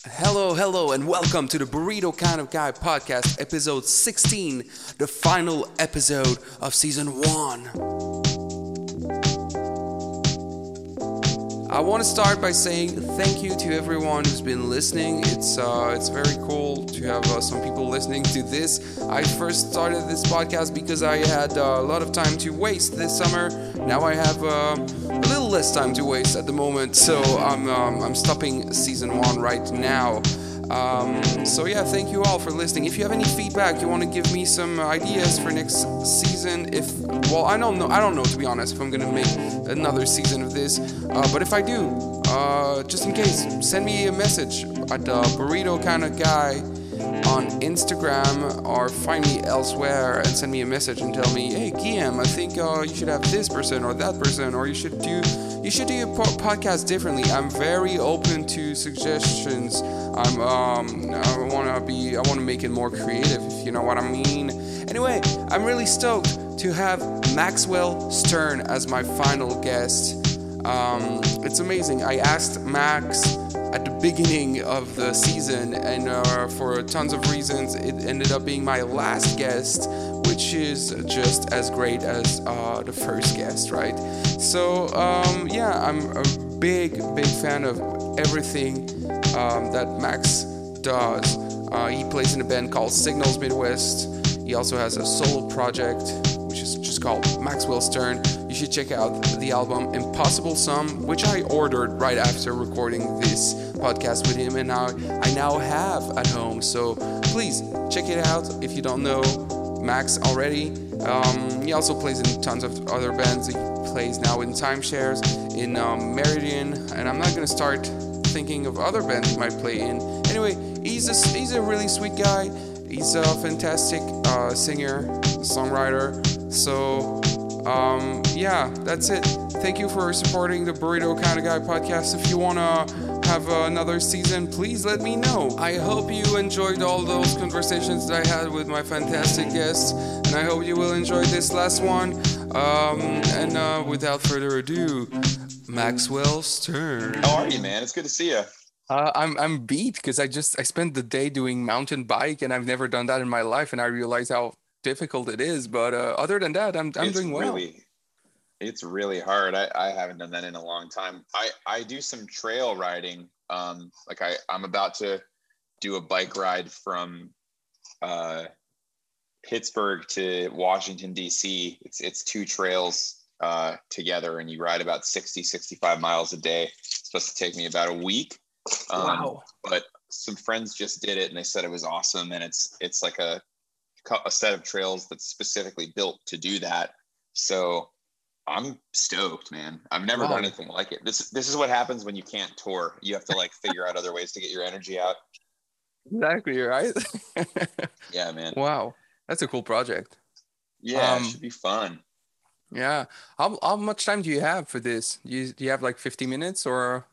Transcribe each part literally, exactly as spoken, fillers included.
Hello, hello, and welcome to the Burrito Kind of Guy podcast, episode sixteen, the final episode of season one. I want to start by saying thank you to everyone who's been listening. It's uh, it's very cool to have uh, some people listening to this. I first started this podcast because I had uh, a lot of time to waste this summer. Now I have uh, a little less time to waste at the moment, so I'm um, I'm stopping season one right now. Um, so yeah, thank you all for listening. If you have any feedback, you want to give me some ideas for next season. If well, I don't know. I don't know to be honest if I'm gonna make another season of this. Uh, but if I do, uh, just in case, send me a message at uh, Burrito Kind of Guy on Instagram or find me elsewhere and send me a message and tell me, hey Guillaume, I think uh, you should have this person or that person, or you should do you should do your po- podcast differently. I'm very open to suggestions. I'm um I wanna be I wanna make it more creative, if you know what I mean. Anyway, I'm really stoked to have Maxwell Stern as my final guest. Um, it's amazing. I asked Max at the beginning of the season, and uh, for tons of reasons, it ended up being my last guest, which is just as great as uh, the first guest, right? So, um, yeah, I'm a big, big fan of everything um, that Max does. Uh, he plays in a band called Signals Midwest. He also has a solo project, which is just called Maxwell Stern. You should check out the album Impossible Sum, which I ordered right after recording this podcast with him, and now I now have at home. So please check it out if you don't know Max already. Um, he also plays in tons of other bands. He plays now in Timeshares, in um, Meridian, and I'm not gonna start thinking of other bands he might play in. Anyway, he's a, he's a really sweet guy. He's a fantastic uh, singer, songwriter. So, um, yeah, that's it. Thank you for supporting the Burrito Kind of Guy podcast. If you want to have uh, another season, please let me know. I hope you enjoyed all those conversations that I had with my fantastic guests, and I hope you will enjoy this last one. Um, and uh, without further ado, Maxwell Stern. How are you, man? It's good to see you. Uh, I'm I'm beat because I just I spent the day doing mountain bike, and I've never done that in my life, and I realize how difficult it is. But uh, other than that, I'm I'm it's doing well. Really, it's really hard. I, I haven't done that in a long time. I, I do some trail riding. Um, like I I'm about to do a bike ride from uh, Pittsburgh to Washington D C. It's it's two trails uh, together, and you ride about sixty, sixty-five miles a day. It's supposed to take me about a week. Um, Wow. But some friends just did it and they said it was awesome, and it's it's like a a set of trails that's specifically built to do that. So I'm stoked, man. I've never Wow. done anything like it. This this is what happens when you can't tour. You have to like figure out other ways to get your energy out. Exactly, right? Yeah, man. Wow. That's a cool project. Yeah, Um, it should be fun. Yeah. How how much time do you have for this? Do you, do you have like fifty minutes or?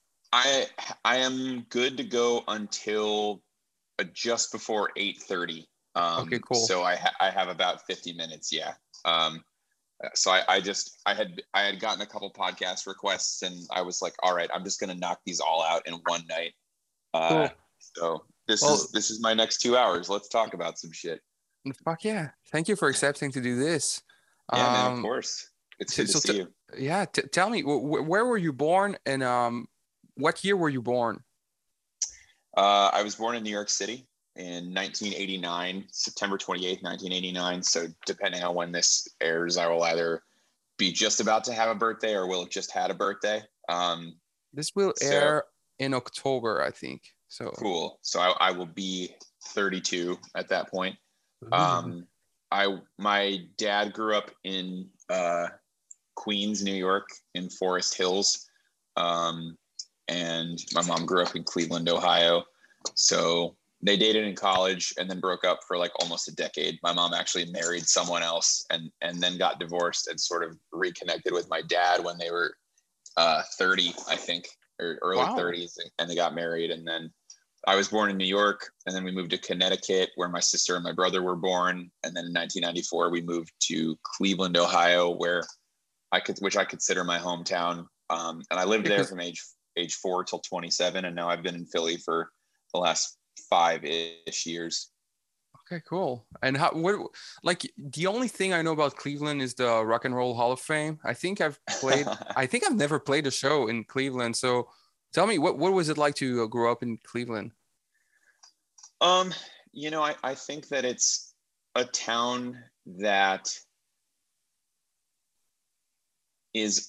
I I am good to go until uh, just before eight thirty. Um, Okay, cool. So I ha- I have about fifty minutes. Yeah. Um, so I, I just I had I had gotten a couple podcast requests, and I was like, all right, I'm just gonna knock these all out in one night. Uh, Cool. So this Well- is this is my next two hours. Let's talk about some shit. Fuck yeah. Thank you for accepting to do this. Yeah, man. Of Um, course. It's so- good to so see t- you. Yeah. T- tell me, wh- wh- where were you born, and um, what year were you born? Uh, I was born in New York City in nineteen eighty-nine, September twenty-eighth, nineteen eighty-nine. So depending on when this airs, I will either be just about to have a birthday or will have just had a birthday. Um, This will So- air in October, I think. So cool. So I, I will be thirty-two at that point. Um, I my dad grew up in uh, Queens, New York, in Forest Hills, um, and my mom grew up in Cleveland, Ohio. So they dated in college and then broke up for like almost a decade. My mom actually married someone else and and then got divorced and sort of reconnected with my dad when they were uh, thirty, I think, or early Wow. thirties, and they got married. And then I was born in New York, and then we moved to Connecticut, where my sister and my brother were born. And then in nineteen ninety-four, we moved to Cleveland, Ohio, where I could, which I consider my hometown. Um, and I lived there from age age four till twenty-seven, and now I've been in Philly for the last five-ish years. Okay, cool. And how, what, like, the only thing I know about Cleveland is the Rock and Roll Hall of Fame. I think I've played, I think I've never played a show in Cleveland. So tell me, what, what was it like to uh, grow up in Cleveland? Um, you know, I, I think that it's a town that is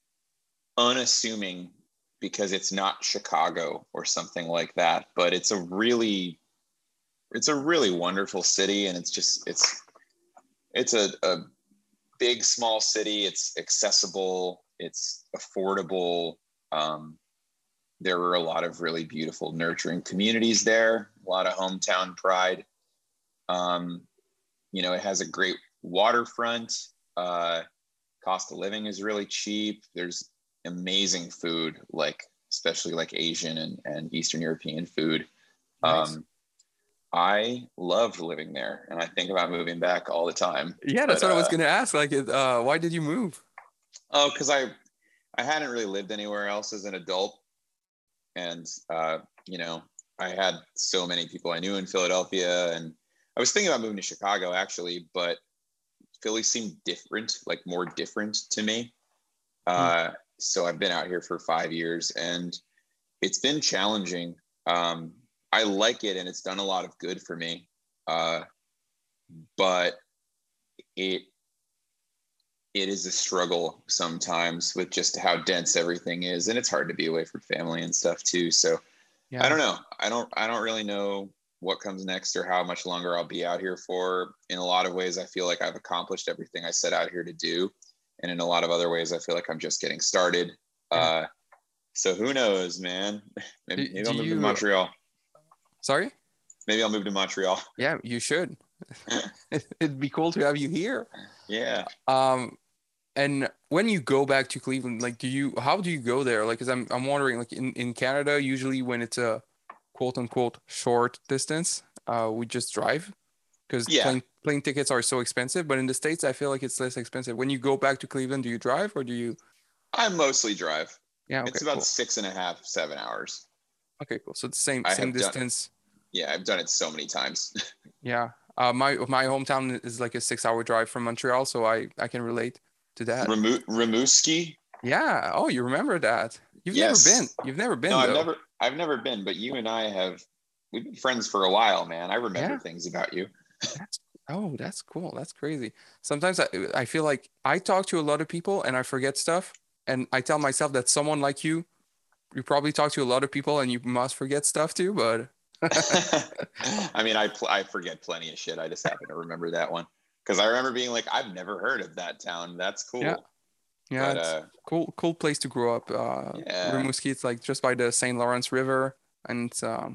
unassuming because it's not Chicago or something like that, but it's a really it's a really wonderful city, and it's just it's it's a, a big small city. It's accessible, it's affordable. Um, there were a lot of really beautiful, nurturing communities there, a lot of hometown pride. Um, you know, it has a great waterfront. Uh, cost of living is really cheap. There's amazing food, like especially like Asian and, and Eastern European food. Nice. Um, I loved living there, and I think about moving back all the time. Yeah, that's but, what I was uh, going to ask. Like, uh, why did you move? Oh, because I I hadn't really lived anywhere else as an adult, and uh, you know, I had so many people I knew in Philadelphia, and I was thinking about moving to Chicago actually, but Philly seemed different, like more different to me. Uh, hmm. So I've been out here for five years, and it's been challenging. Um, I like it, and it's done a lot of good for me. Uh, but it it is a struggle sometimes with just how dense everything is, and it's hard to be away from family and stuff too. So yeah. I don't know. I don't I don't really know what comes next or how much longer I'll be out here for. In a lot of ways, I feel like I've accomplished everything I set out here to do. And in a lot of other ways, I feel like I'm just getting started. Yeah. Uh, so who knows, man? Maybe, maybe I'll move you... to Montreal. Sorry? Maybe I'll move to Montreal. Yeah, you should. It'd be cool to have you here. Yeah. Um, and when you go back to Cleveland, like, do you, how do you go there? Like, cause I'm, I'm wondering, like in, in Canada, usually when it's a quote unquote short distance, uh, we just drive because yeah. plane, plane tickets are so expensive. But in the States, I feel like it's less expensive. When you go back to Cleveland, do you drive or do you? I mostly drive. Yeah. Okay, it's about cool. six and a half, seven hours. Okay, cool. So it's the same, same distance. Done, yeah. I've done it so many times. Yeah. Uh, my, my hometown is like a six hour drive from Montreal. So I, I can relate to that. Remo- Rimouski? Yeah. Oh, you remember that. You've yes. never been. You've never been. No, though. I've never. I've never been. But you and I have. We've been friends for a while, man. I remember yeah. things about you. That's, oh, that's cool. That's crazy. Sometimes I, I feel like I talk to a lot of people and I forget stuff, and I tell myself that someone like you, you probably talk to a lot of people and you must forget stuff too. But I mean, I pl- I forget plenty of shit. I just happen to remember that one because I remember being like, I've never heard of that town. That's cool. Yeah. Yeah, but, it's uh, cool, cool place to grow up. Uh, yeah. Rimouski, it's like just by the Saint Lawrence River, and it's um,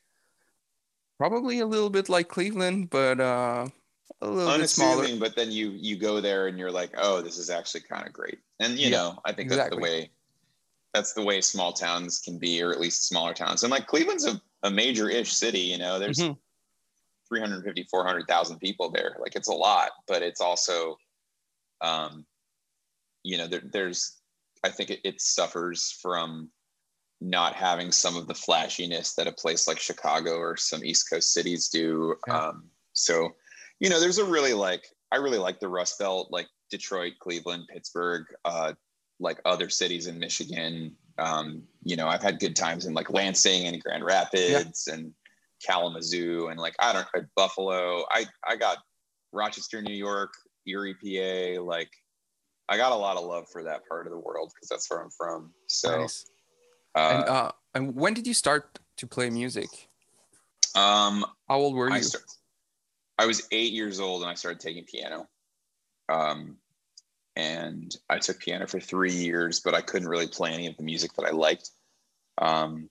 probably a little bit like Cleveland, but uh, a little unassuming, bit smaller. But then you you go there and you're like, oh, this is actually kind of great. And you yeah, know, I think exactly. that's the way that's the way small towns can be, or at least smaller towns. And like Cleveland's a, a major-ish city. You know, there's mm-hmm. three hundred fifty, four hundred thousand people there. Like it's a lot, but it's also, um, you know, there, there's, I think it, it suffers from not having some of the flashiness that a place like Chicago or some East Coast cities do. Yeah. Um, so, you know, there's a really like, I really like the Rust Belt, like Detroit, Cleveland, Pittsburgh, uh, like other cities in Michigan. Um, you know, I've had good times in like Lansing and Grand Rapids yeah. and Kalamazoo and like, I don't know, Buffalo. I, I got Rochester, New York, Erie, P A, like, I got a lot of love for that part of the world because that's where I'm from. So, nice. uh, and uh, and when did you start to play music? Um, how old were you? I, start, I was eight years old and I started taking piano. Um, and I took piano for three years, but I couldn't really play any of the music that I liked. Um,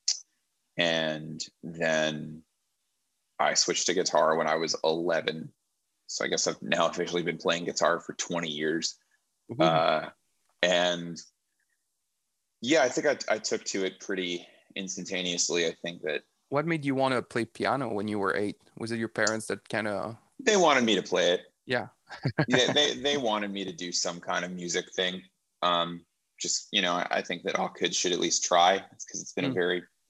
and then I switched to guitar when I was eleven. So I guess I've now officially been playing guitar for twenty years. Mm-hmm. Uh, and yeah, I think I, I took to it pretty instantaneously. I think that. What made you want to play piano when you were eight? Was it your parents that kind of? They wanted me to play it. Yeah. they, they they wanted me to do some kind of music thing. Um, just, you know, I, I think that all kids should at least try because it's been mm. a very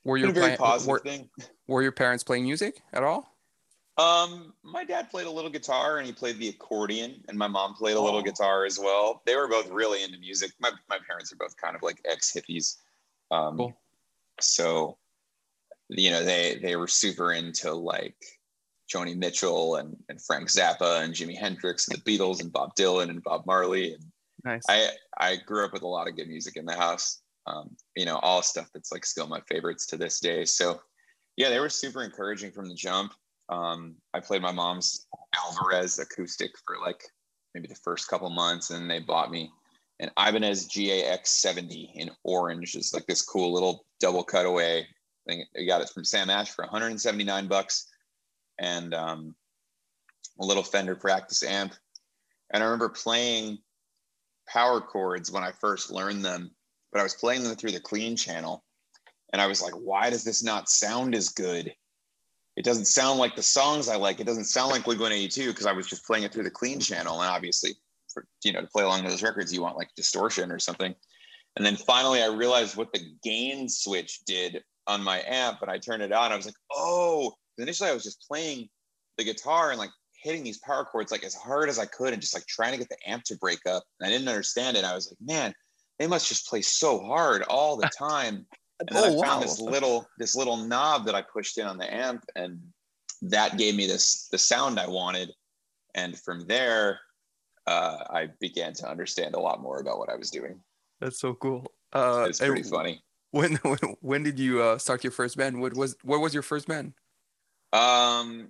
Were Been your a very playing positive were thing. were your parents playing music at all? Um, my dad played a little guitar and he played the accordion, and my mom played a little Oh, guitar as well. They were both really into music. My my parents are both kind of like ex-hippies. Um, cool. so you know, they they were super into like Joni Mitchell and, and Frank Zappa and Jimi Hendrix and the Beatles and Bob Dylan and Bob Marley. And Nice. I I grew up with a lot of good music in the house. Um, you know, all stuff that's like still my favorites to this day. So yeah, they were super encouraging from the jump. Um, I played my mom's Alvarez acoustic for like maybe the first couple months, and they bought me an Ibanez G A X seventy in orange. It's like this cool little double cutaway thing. I got it from Sam Ash for one hundred seventy-nine bucks, and um, a little Fender practice amp. And I remember playing power chords when I first learned them, but I was playing them through the clean channel. And I was like, why does this not sound as good? It doesn't sound like the songs I like. It doesn't sound like Blink one eighty-two, because I was just playing it through the clean channel. And obviously, for, you know, to play along those records, you want like distortion or something. And then finally, I realized what the gain switch did on my amp, and I turned it on. I was like, oh, initially I was just playing the guitar and like hitting these power chords like as hard as I could and just like trying to get the amp to break up. And I didn't understand it. I was like, man, they must just play so hard all the time. And then Oh, I found wow. this little this little knob that I pushed in on the amp, and that gave me this the sound I wanted. And from there, uh, I began to understand a lot more about what I was doing. That's so cool. Uh, It's pretty and funny. when when when did you uh, start your first band? What was what was your first band? Um,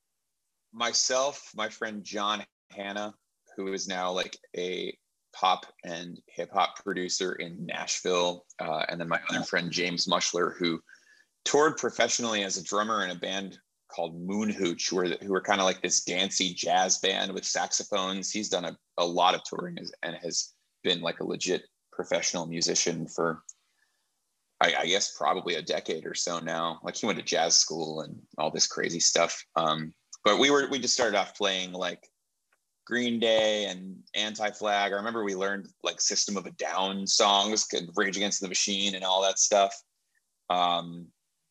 myself, my friend John Hanna, who is now like a pop and hip hop producer in Nashville, uh, and then my other friend James Mushler, who toured professionally as a drummer in a band called Moon Hooch, who are, who are kind of like this dancey jazz band with saxophones. He's done a, a lot of touring and has been like a legit professional musician for, I, I guess, probably a decade or so now. Like he went to jazz school and all this crazy stuff. Um, but we were we just started off playing like Green Day and Anti-Flag. I remember we learned like System of a Down songs, Rage Against the Machine and all that stuff. Um,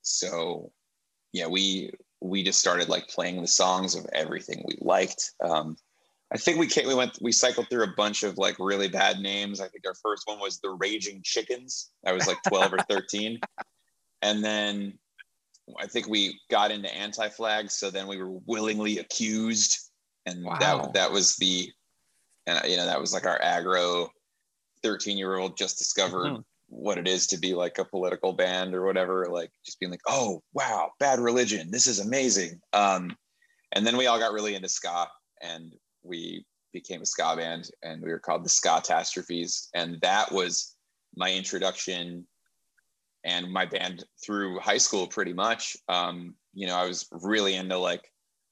so yeah, we we just started like playing the songs of everything we liked. Um, I think we came, we went we cycled through a bunch of like really bad names. I think our first one was the Raging Chickens. I was like twelve or thirteen, and then I think we got into Anti-Flag. So then we were Willingly Accused, and that Wow. that was the and you know that was like our aggro thirteen year old just discovered Mhm. what it is to be like a political band or whatever, like just being like, oh wow, Bad Religion, this is amazing. Um, and then we all got really into ska, and we became a ska band, and we were called the Ska-tastrophes, and that was my introduction and my band through high school pretty much. Um, you know, I was really into like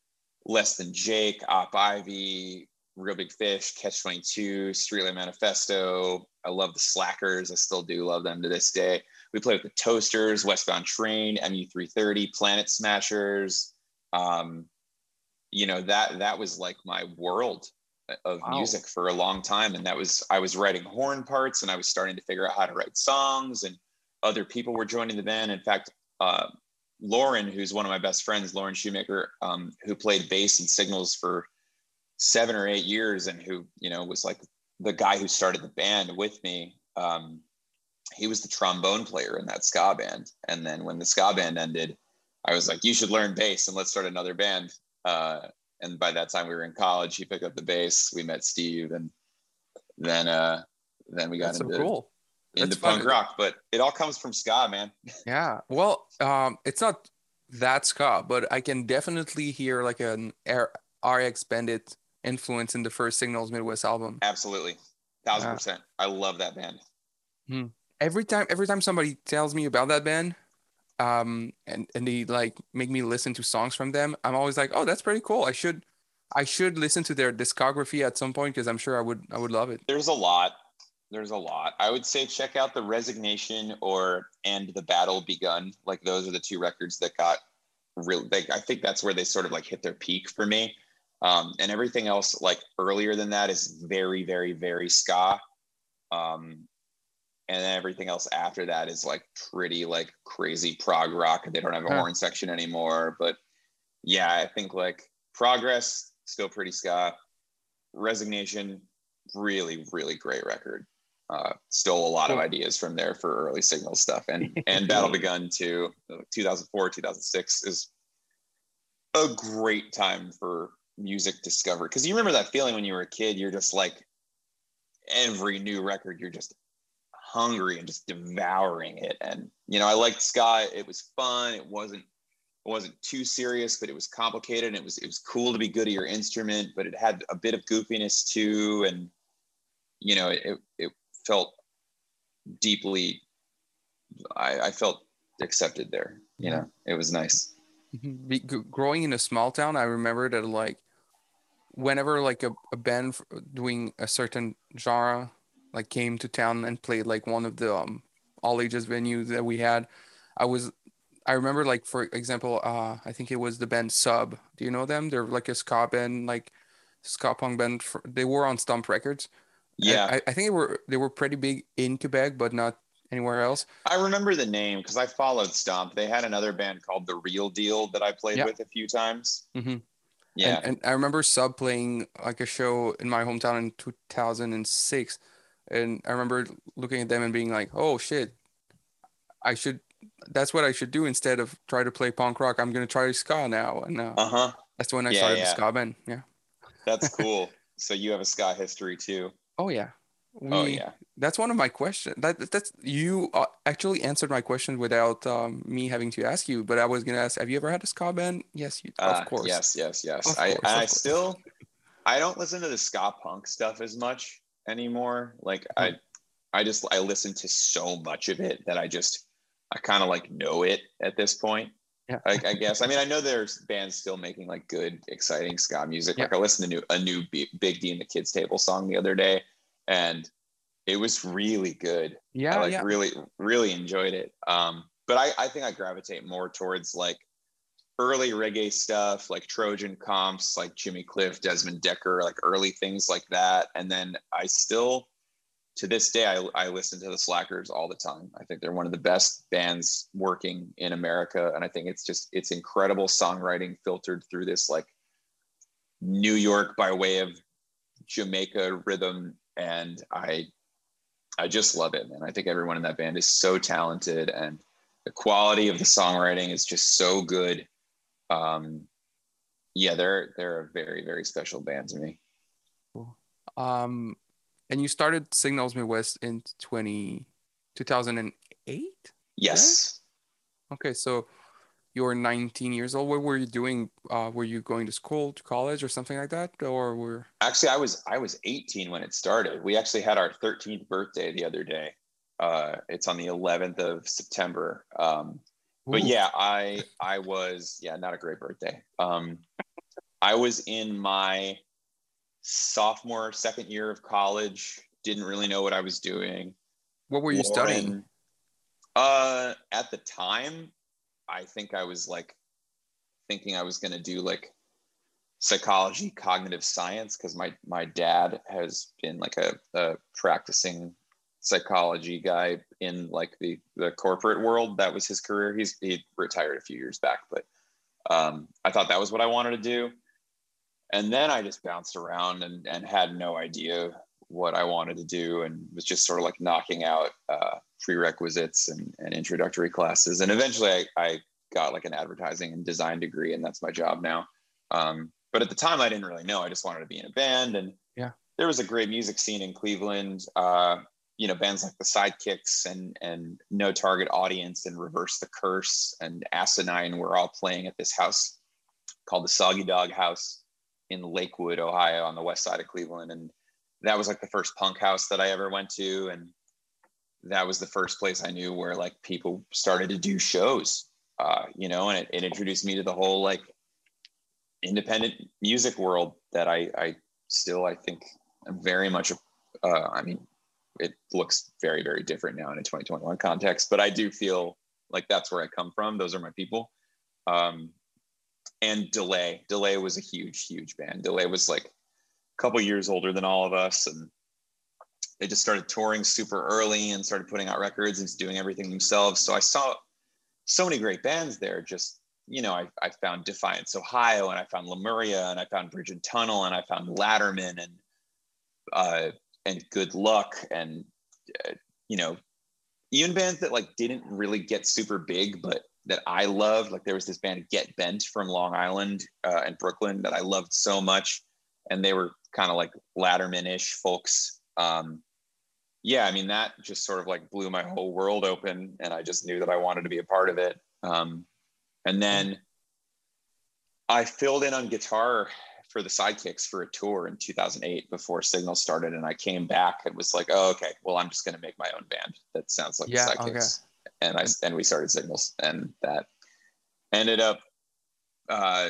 Less Than Jake, Op Ivy, Real Big Fish, Catch twenty-two, Streetlight Manifesto. I love the Slackers. I still do love them to this day. We played with the Toasters, Westbound Train, M U three thirty, Planet Smashers. Um, you know, that that was like my world of Wow. music for a long time. And that was, I was writing horn parts, and I was starting to figure out how to write songs, and other people were joining the band. In fact, uh, Lauren, who's one of my best friends, Lauren Shoemaker, um, who played bass and Signals for seven or eight years, and who, you know, was like the guy who started the band with me. Um, he was the trombone player in that ska band. And then when the ska band ended, I was like, you should learn bass and let's start another band. Uh, and by that time we were in college, he picked up the bass, we met Steve, and then, uh, then we got That's so into, cool. That's into punk fun. rock, but it all comes from ska, man. Yeah. Well, um, it's not that ska, but I can definitely hear like an R- RX Bandit influence in the first Signals Midwest album. Absolutely. Thousand Yeah. percent. I love that band. Hmm. Every time, every time somebody tells me about that band, um, and and they like make me listen to songs from them, I'm always like, oh, that's pretty cool. I should, I should listen to their discography at some point because I'm sure I would, I would love it. There's a lot. There's a lot. I would say check out the Resignation or And the Battle Begun. Like those are the two records that got real. Like I think that's where they sort of like hit their peak for me. Um, and everything else like earlier than that is very, very, very ska. Um, and then everything else after that is like pretty like crazy prog rock. They don't have a Huh. horn section anymore, but yeah, I think like Progress still pretty ska. Resignation, really really great record. Uh, stole a lot of Cool. ideas from there for early Signal stuff, and and Battle Begun too. two thousand four, two thousand six is a great time for music discovery, because you remember that feeling when you were a kid. You're just like, every new record, you're just hungry and just devouring it. And you know, I liked ska. It was fun. It wasn't it wasn't too serious, but it was complicated, and it was it was cool to be good at your instrument, but it had a bit of goofiness too. And you know, it it felt deeply, I, I felt accepted there. You know, it was nice. Mhm. Be, g- growing in a small town, I remember that like whenever like a, a band f- doing a certain genre like came to town and played like one of the um, all ages venues that we had, I was I remember like for example, uh, I think it was the band Sub. Do you know them? They're like a ska band, like ska punk band. For, they were on Stomp Records. And Yeah, I, I think they were they were pretty big in Quebec, but not anywhere else. I remember the name because I followed Stomp. They had another band called The Real Deal that I played Yeah. with a few times. hmm And Yeah. and I remember Sub playing like a show in my hometown in two thousand six, and I remember looking at them and being like, "Oh shit, I should. That's what I should do instead of try to play punk rock. I'm gonna try ska now." And uh, Uh-huh. that's when I Yeah, started the yeah. ska band. Yeah. That's cool. So you have a ska history too. Oh yeah. Oh We. yeah. That's one of my questions. That that's you uh, actually answered my question without um, me having to ask you. But I was gonna ask, have you ever had a ska band? Yes, you. Of Uh course. yes, yes, yes. Of I course. and I Of course. still I don't listen to the ska punk stuff as much anymore. Like I I just I listen to so much of it that I just I kind of like know it at this point. Yeah. I, I guess. I mean, I know there's bands still making like good, exciting ska music. Yeah. Like I listened to new, a new B, Big D and the Kids Table song the other day, and it was really good. I Yeah. like Yeah. really, really enjoyed it. Um, but I, I think I gravitate more towards like early reggae stuff, like Trojan Comps, like Jimmy Cliff, Desmond Decker, like early things like that. And then I still, to this day, I, I listen to the Slackers all the time. I think they're one of the best bands working in America. And I think it's just, it's incredible songwriting filtered through this like New York by way of Jamaica rhythm. And I, I just love it, man. I think everyone in that band is so talented, and the quality of the songwriting is just so good. Um, yeah, they're, they're a very, very special band to me. Cool. Um, and you started Signals Midwest in twenty, two thousand eight? Yes. Okay, so you were nineteen years old. What were you doing? Uh, were you going to school, to college, or something like that? Or were Actually, I was I was eighteen when it started. We actually had our thirteenth birthday the other day. Uh, it's on the eleventh of September. Um, but Ooh. yeah, I I was yeah, not a great birthday. Um, I was in my sophomore, second year of college. Didn't really know what I was doing. What were you studying? Lauren, uh, at the time, I think I was like thinking I was gonna do like psychology, cognitive science, because my my dad has been like a, a practicing psychology guy in like the the corporate world. That was his career. He's he retired a few years back, but um, I thought that was what I wanted to do. And then I just bounced around and and had no idea what I wanted to do, and was just sort of like knocking out uh, prerequisites and, and introductory classes. And eventually I, I got like an advertising and design degree, and that's my job now. Um, but at the time I didn't really know. I just wanted to be in a band, and Yeah. there was a great music scene in Cleveland. Uh, you know, bands like the Sidekicks and and No Target Audience and Reverse the Curse and Asinine were all playing at this house called the Soggy Dog House in Lakewood, Ohio, on the west side of Cleveland. And that was like the first punk house that I ever went to, and that was the first place I knew where like people started to do shows. Uh, you know, and it, it introduced me to the whole like independent music world that I, I still, I think I'm very much, uh, I mean, it looks very, very different now in a twenty twenty-one context, but I do feel like that's where I come from. Those are my people. Um, and Delay, Delay was a huge, huge band. Delay was like a couple years older than all of us. And they just started touring super early and started putting out records and doing everything themselves. So I saw so many great bands there. Just, you know, I, I found Defiance, Ohio, and I found Lemuria, and I found Bridge and Tunnel, and I found Latterman, and uh, and Good Luck, and uh, you know, even bands that like didn't really get super big, but that I loved. Like there was this band Get Bent from Long Island uh, and Brooklyn that I loved so much, and they were kind of like Latterman-ish folks. Um, yeah, I mean, that just sort of like blew my whole world open, and I just knew that I wanted to be a part of it. Um, and then I filled in on guitar for the Sidekicks for a tour in two thousand eight before Signal started, and I came back and was like, oh, okay, well, I'm just going to make my own band that sounds like Yeah, the Sidekicks. okay. And I and we started Signals, and that ended up, uh,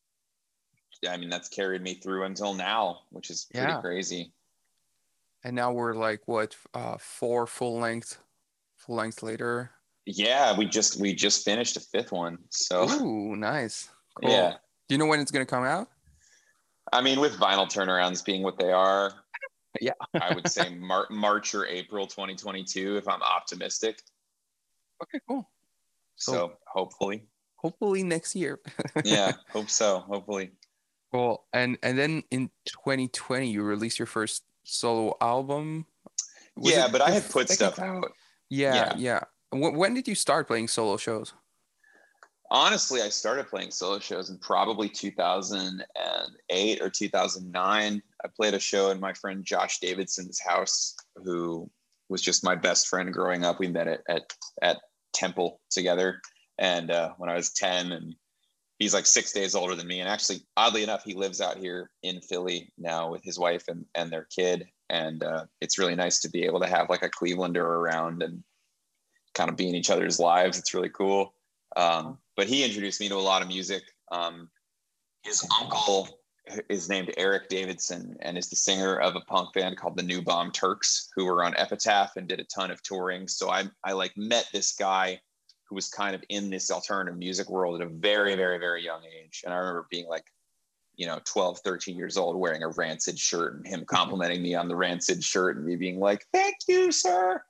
I mean, that's carried me through until now, which is pretty Yeah. crazy. And now we're like what, uh, four full length, full length later. Yeah, we just we just finished a fifth one. So Ooh, nice. Cool. Yeah. Do you know when it's gonna come out? I mean, with vinyl turnarounds being what they are, Yeah. I would say Mar- March or April twenty twenty-two, if I'm optimistic. Okay, cool. So, So hopefully, hopefully next year. yeah, hope so. Hopefully, Cool. And and then in twenty twenty you released your first solo album. Was yeah. it But I the had put stuff technical- out. Yeah, Yeah. yeah. When, when did you start playing solo shows? Honestly, I started playing solo shows in probably two thousand eight or two thousand nine. I played a show in my friend Josh Davidson's house, who was just my best friend growing up. We met at at, at Temple together, and uh, when I was ten, and he's like six days older than me. And actually, oddly enough, he lives out here in Philly now with his wife and, and their kid. And uh, it's really nice to be able to have like a Clevelander around and kind of be in each other's lives. It's really cool. Um, but he introduced me to a lot of music. Um, his uncle is named Eric Davidson and is the singer of a punk band called the New Bomb Turks, who were on Epitaph and did a ton of touring. So I, I like met this guy who was kind of in this alternative music world at a very, very, very young age. And I remember being like, you know, twelve, thirteen years old, wearing a Rancid shirt and him complimenting me on the Rancid shirt and me being like, thank you, sir.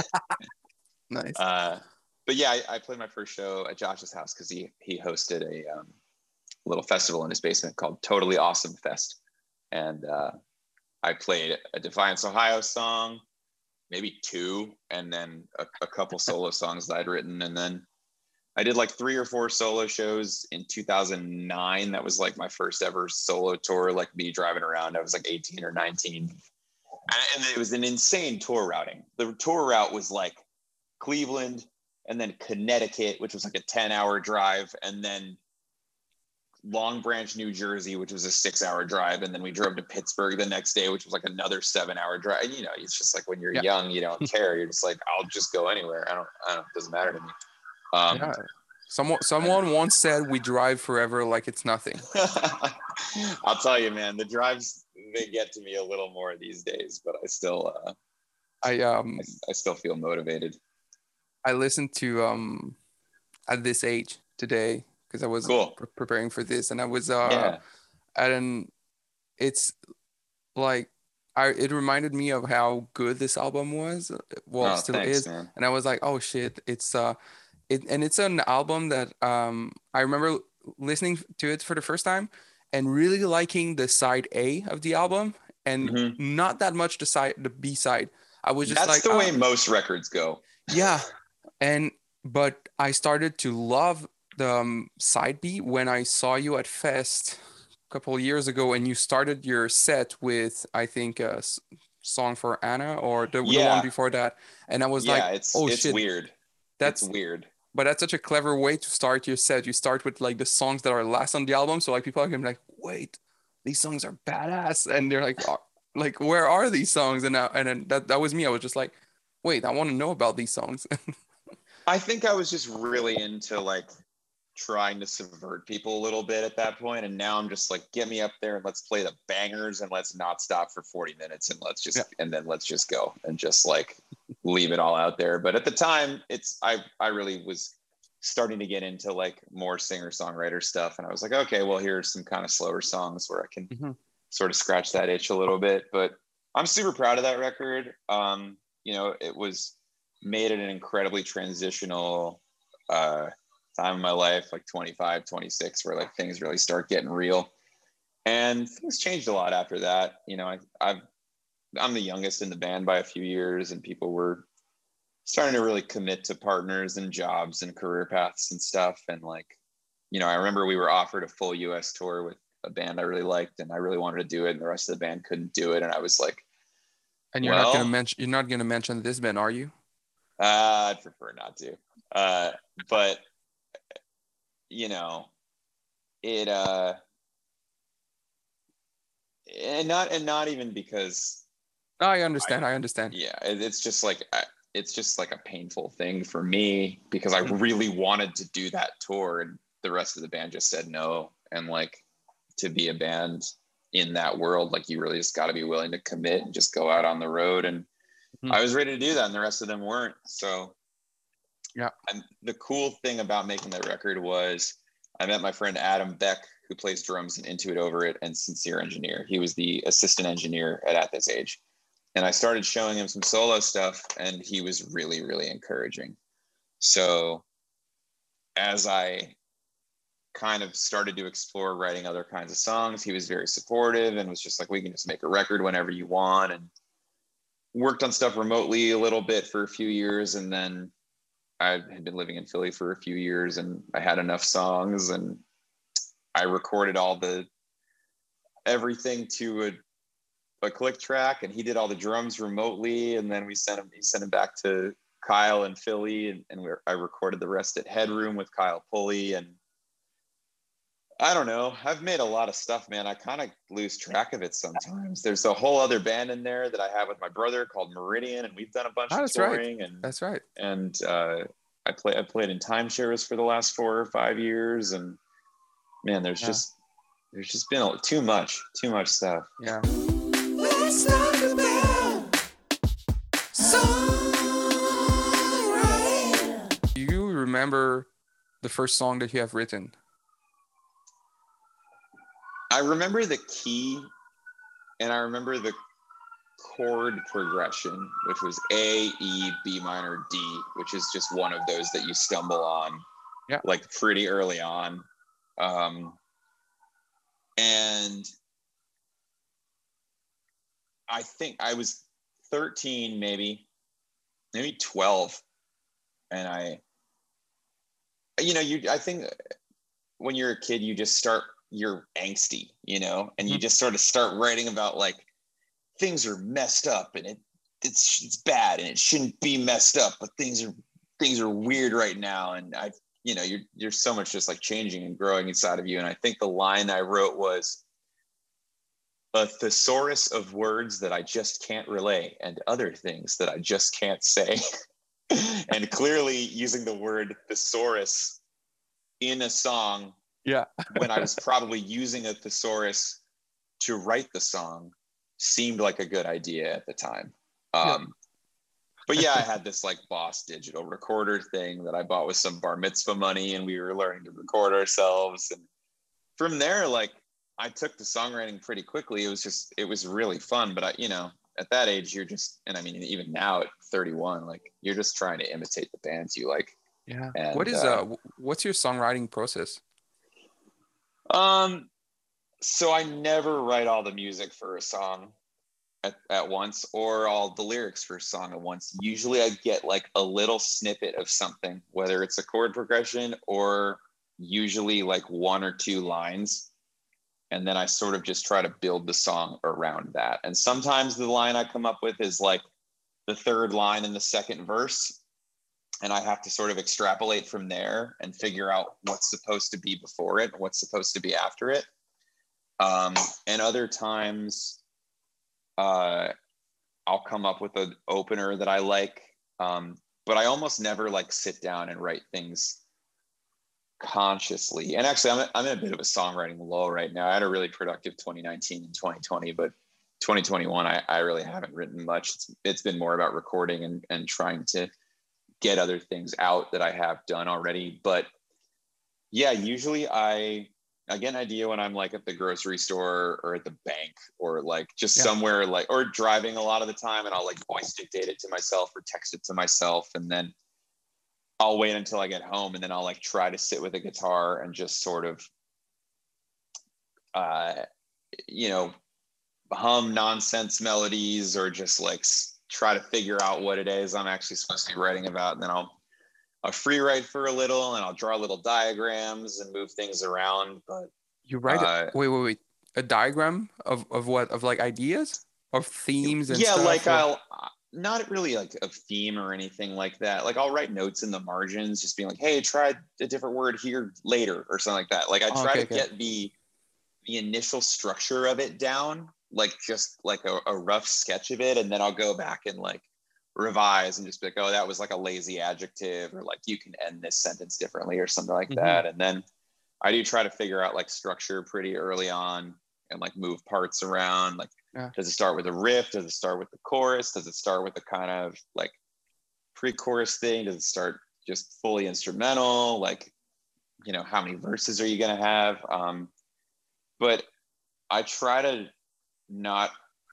Nice. Uh, but yeah, I, I played my first show at Josh's house because he he hosted a um, little festival in his basement called Totally Awesome Fest. And uh, I played a Defiance, Ohio song, maybe two, and then a, a couple solo songs that I'd written. And then I did like three or four solo shows in two thousand nine. That was like my first ever solo tour, like me driving around. I was like eighteen or nineteen. And it was an insane tour routing. The tour route was like Cleveland and then Connecticut, which was like a ten hour drive, and then Long Branch, New Jersey, which was a six hour drive. And then we drove to Pittsburgh the next day, which was like another seven hour drive. And, you know, it's just like when you're Yeah. young, you don't care. You're just like, I'll just go anywhere. I don't, I don't, it doesn't matter to me. Um, Yeah. Someone someone once said we drive forever like it's nothing. I'll tell you, man, the drives, they get to me a little more these days, but I still, uh, I um I, I still feel motivated. I listened to um at this age today because I was Cool. pre- preparing for this, and I was uh Yeah. at an it's like I it reminded me of how good this album was. Well, Oh, still thanks, is. man. And I was like, oh shit, it's uh it and it's an album that um I remember listening to it for the first time and really liking the side A of the album and Mhm. not that much the side the B side. I was just That's like, the oh, way most records go. yeah. And but I started to love the um, side B when I saw you at Fest a couple of years ago, and you started your set with I think a s- song for Anna or the, the one Yeah. before that, and I was Yeah, like, it's oh it's shit, weird. that's It's weird. but that's such a clever way to start your set. You start with like the songs that are last on the album, so like people are gonna be like, wait, these songs are badass, and they're like, "Are- like where are these songs? And now and then that that was me. I was just like, wait, I want to know about these songs. I think I was just really into like trying to subvert people a little bit at that point, and now I'm just like, get me up there and let's play the bangers and let's not stop for forty minutes and let's just Yeah. and then let's just go and just like leave it all out there. But at the time, it's I I really was starting to get into like more singer-songwriter stuff, and I was like, okay, well, here's some kind of slower songs where I can Mhm. sort of scratch that itch a little bit. But I'm super proud of that record. Um, you know, it was made at an incredibly transitional uh, time in my life, like twenty-five, twenty-six, where like things really start getting real. And things changed a lot after that. You know, I, I've, I'm the youngest in the band by a few years, and people were starting to really commit to partners and jobs and career paths and stuff. And like, you know, I remember we were offered a full U S tour with a band I really liked, and I really wanted to do it, and the rest of the band couldn't do it. And I was like, And you're not gonna well, mention you're not gonna mention this band, are you? uh, I'd prefer not to. Uh, but you know, it uh, and not and not even because No, I understand. I, I understand. yeah, it, it's just like I, it's just like a painful thing for me because I Mhm. really wanted to do that tour, and the rest of the band just said no. And like, to be a band in that world, like you really just got to be willing to commit and just go out on the road. And Mhm. I was ready to do that, and the rest of them weren't. So Yeah. and the cool thing about making that record was I met my friend Adam Beck, who plays drums in Into It Over It and Sincere Engineer. He was the assistant engineer at At This Age. And I started showing him some solo stuff, and he was really, really encouraging. So as I kind of started to explore writing other kinds of songs, he was very supportive and was just like, we can just make a record whenever you want. And worked on stuff remotely a little bit for a few years. And then I had been living in Philly for a few years, and I had enough songs, and I recorded all the everything to a a click track, and he did all the drums remotely, and then we sent him he sent him back to Kyle in Philly, and, and we were, I recorded the rest at Headroom with Kyle Pulley. And I don't know, I've made a lot of stuff, man. I kind of lose track of it sometimes. There's a whole other band in there that I have with my brother called Meridian, and we've done a bunch Oh, of that's right. touring. and That's right. and uh I play I played in timeshares for the last four or five years, and man, there's Yeah. just there's just been a, too much too much stuff. Yeah. Let's talk about songwriting. Do you remember the first song that you have written? I remember the key, and I remember the chord progression, which was A, E, B minor, D, which is just one of those that you stumble on, Yeah. like pretty early on. Um, and I think I was thirteen, maybe, maybe twelve. And I, you know, you, I think when you're a kid, you just start, you're angsty, you know, and you Mhm. just sort of start writing about like things are messed up, and it it's it's bad, and it shouldn't be messed up, but things are things are weird right now. And I, you know, you're you're so much just like changing and growing inside of you. And I think the line I wrote was a thesaurus of words that I just can't relay, and other things that I just can't say. And clearly using the word thesaurus in a song Yeah. when I was probably using a thesaurus to write the song seemed like a good idea at the time. Um, Yeah. but yeah, I had this like Boss digital recorder thing that I bought with some bar mitzvah money, and we were learning to record ourselves. And from there, like I took the songwriting pretty quickly. It was just, it was really fun. But I, you know, at that age, you're just, and I mean, even now at thirty-one, like you're just trying to imitate the bands you like. Yeah. And What is uh, uh wh- what's your songwriting process? um, so I never write all the music for a song at, at once, or all the lyrics for a song at once. Usually I get like a little snippet of something, whether it's a chord progression or usually like one or two lines. And then I sort of just try to build the song around that. And sometimes the line I come up with is like the third line in the second verse, and I have to sort of extrapolate from there and figure out what's supposed to be before it, what's supposed to be after it. Um, and other times uh, I'll come up with an opener that I like, um, but I almost never like sit down and write things consciously. And actually, I'm, I'm in a bit of a songwriting lull right now. I had a really productive twenty nineteen and twenty twenty, but twenty twenty-one, I, I really haven't written much. It's, it's been more about recording and, and trying to get other things out that I have done already. But yeah, usually I I get an idea when I'm like at the grocery store or at the bank or like just Yeah. somewhere like, or driving a lot of the time, and I'll like voice dictate it to myself or text it to myself. And then I'll wait until I get home, and then I'll like try to sit with a guitar and just sort of, uh, you know, hum nonsense melodies or just like s- try to figure out what it is I'm actually supposed to be writing about. And then I'll, I'll free write for a little, and I'll draw little diagrams and move things around. But You write it. uh, Wait, wait, wait. A diagram of of what? Of like ideas, of themes and yeah, stuff. like or- I'll not really like a theme or anything like that. Like I'll write notes in the margins, just being like, "Hey, try a different word here later" or something like that. Like I Oh, try okay, to okay. get the the initial structure of it down, like just like a, a rough sketch of it, and then I'll go back and like revise and just be like, "Oh, that was like a lazy adjective," or like you can end this sentence differently or something like Mhm. that. And then I do try to figure out like structure pretty early on and like move parts around. Like, Yeah. does it start with a riff? Does it start with the chorus? Does it start with a kind of like pre-chorus thing? Does it start just fully instrumental? Like, you know, how many verses are you going to have? Um, but I try to not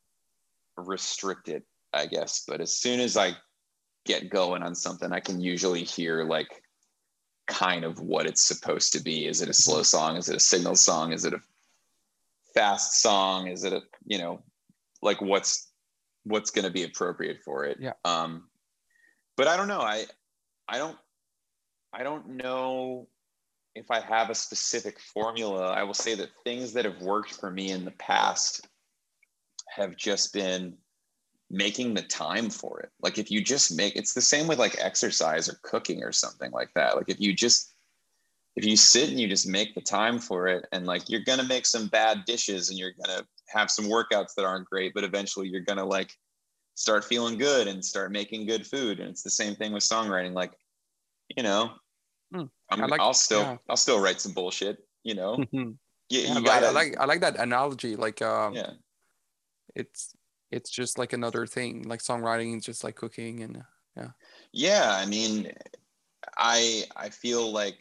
restrict it, I guess. But as soon as I get going on something, I can usually hear like kind of what it's supposed to be. Is it a slow song? Is it a signal song? Is it a fast song? Is it a, you know, like what's what's going to be appropriate for it? Yeah. Um, but I don't know. I I don't I don't know if I have a specific formula. I will say that things that have worked for me in the past have just been making the time for it. Like if you just make, it's the same with like exercise or cooking or something like that. Like if you just, if you sit and you just make the time for it, and like you're going to make some bad dishes and you're going to have some workouts that aren't great, but eventually you're going to like start feeling good and start making good food. And it's the same thing with songwriting. Like, you know, Hmm. I'm, I like- I'll still, yeah. I'll still write some bullshit, you know, you, Yeah, you like, gotta, I like I like that analogy. Like, um, yeah. it's it's just like another thing. Like songwriting is just like cooking, and yeah. Yeah. I mean, I, I feel like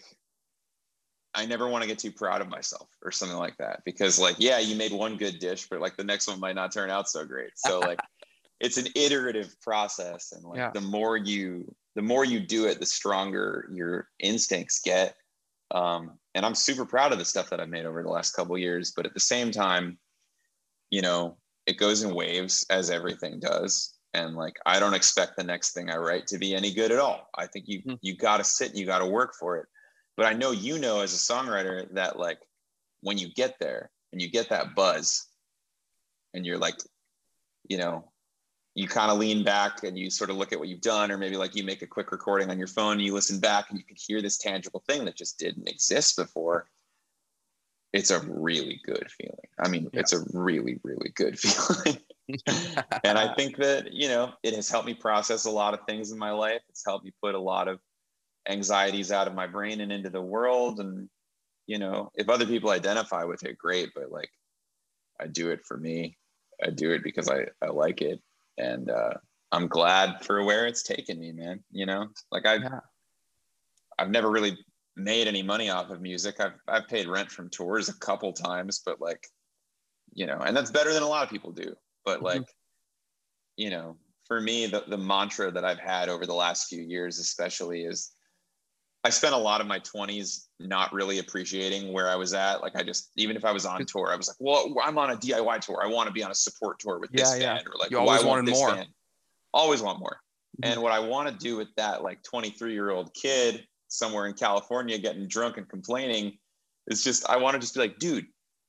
I never want to get too proud of myself or something like that, because like, yeah, you made one good dish, but like the next one might not turn out so great. So like, it's an iterative process. And like, Yeah. the more you, the more you do it, the stronger your instincts get. Um, and I'm super proud of the stuff that I've made over the last couple of years, but at the same time, you know, it goes in waves, as everything does. And like, I don't expect the next thing I write to be any good at all. I think you, Mm. you got to sit and you got to work for it. But I know, you know, as a songwriter, that like when you get there and you get that buzz and you're like, you know, you kind of lean back and you sort of look at what you've done, or maybe like you make a quick recording on your phone and you listen back and you can hear this tangible thing that just didn't exist before. It's a really good feeling. I mean, Yeah. it's a really, really good feeling. And I think that, you know, it has helped me process a lot of things in my life. It's helped me put a lot of anxieties out of my brain and into the world. And, you know, if other people identify with it, great. But like, I do it for me. I do it because I, I like it. And uh, I'm glad for where it's taken me, man. You know, like I've, Yeah. I've never really made any money off of music. I've, I've paid rent from tours a couple times, but like, you know, and that's better than a lot of people do. But like, mm-hmm. you know, for me, the, the mantra that I've had over the last few years, especially, is I spent a lot of my twenties not really appreciating where I was at. Like I just, even if I was on tour, I was like, well, I'm on a D I Y tour. I want to be on a support tour with this Yeah, yeah. band, or like, You well, always I want wanted this more. band. Always want more. Mhm. And what I want to do with that, like twenty-three year old kid somewhere in California getting drunk and complaining, is just, I want to just be like, dude,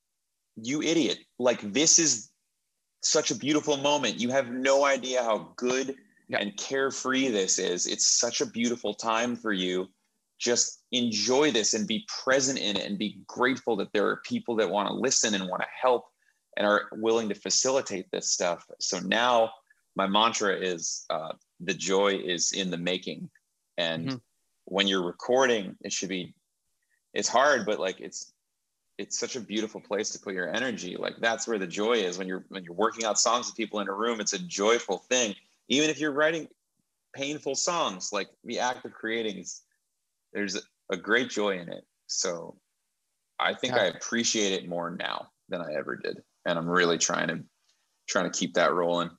you idiot. Like, this is such a beautiful moment. You have no idea how good Yeah. and carefree this is. It's such a beautiful time for you. Just enjoy this and be present in it, and be grateful that there are people that want to listen and want to help and are willing to facilitate this stuff. So now my mantra is uh, the joy is in the making. And Mm-hmm. when you're recording, it should be, it's hard, but like it's, it's such a beautiful place to put your energy. Like that's where the joy is. When you're, when you're working out songs with people in a room, it's a joyful thing. Even if you're writing painful songs, like the act of creating is, there's a great joy in it. So I think Yeah. I appreciate it more now than I ever did. And I'm really trying to trying to keep that rolling.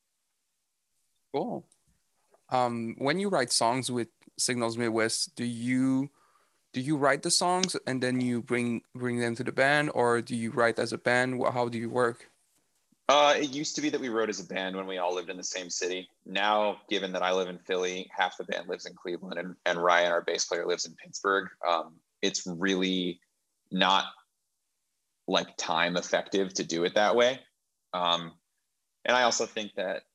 Cool. Um, when you write songs with Signals Midwest, do you do you write the songs and then you bring bring them to the band, or do you write as a band? Wha- How do you work? Uh, it used to be that we wrote as a band when we all lived in the same city. Now, given that I live in Philly, half the band lives in Cleveland, and, and Ryan, our bass player, lives in Pittsburgh. Um, it's really not like time effective to do it that way. Um, and I also think that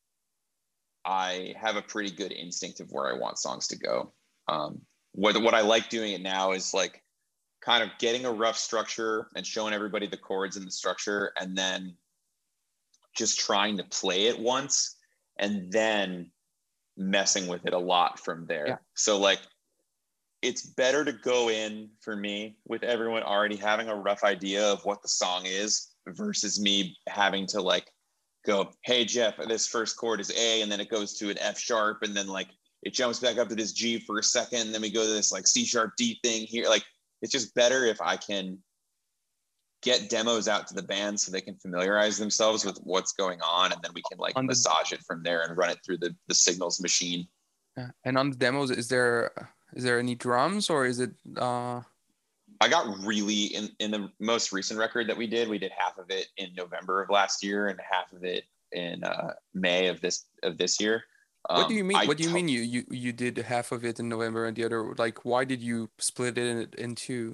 I have a pretty good instinct of where I want songs to go. Um, what what I like doing it now is like kind of getting a rough structure and showing everybody the chords and the structure, and then just trying to play it once and then messing with it a lot from there. Yeah. So like it's better to go in for me with everyone already having a rough idea of what the song is versus me having to like go, hey Jeff, this first chord is A, and then it goes to an F sharp, and then like it jumps back up to this G for a second, and then we go to this like C sharp D thing here. Like it's just better if I can get demos out to the band so they can familiarize themselves with what's going on, and then we can like On the massage it from there and run it through the, the signals machine. Yeah. And on the demos, is there is there any drums, or is it uh I got really in, in the most recent record that we did, we did half of it in November of last year and half of it in uh, May of this of this year. Um, what do you mean? I What do you to- mean you, you you did half of it in November and the other, like, why did you split it in, in two?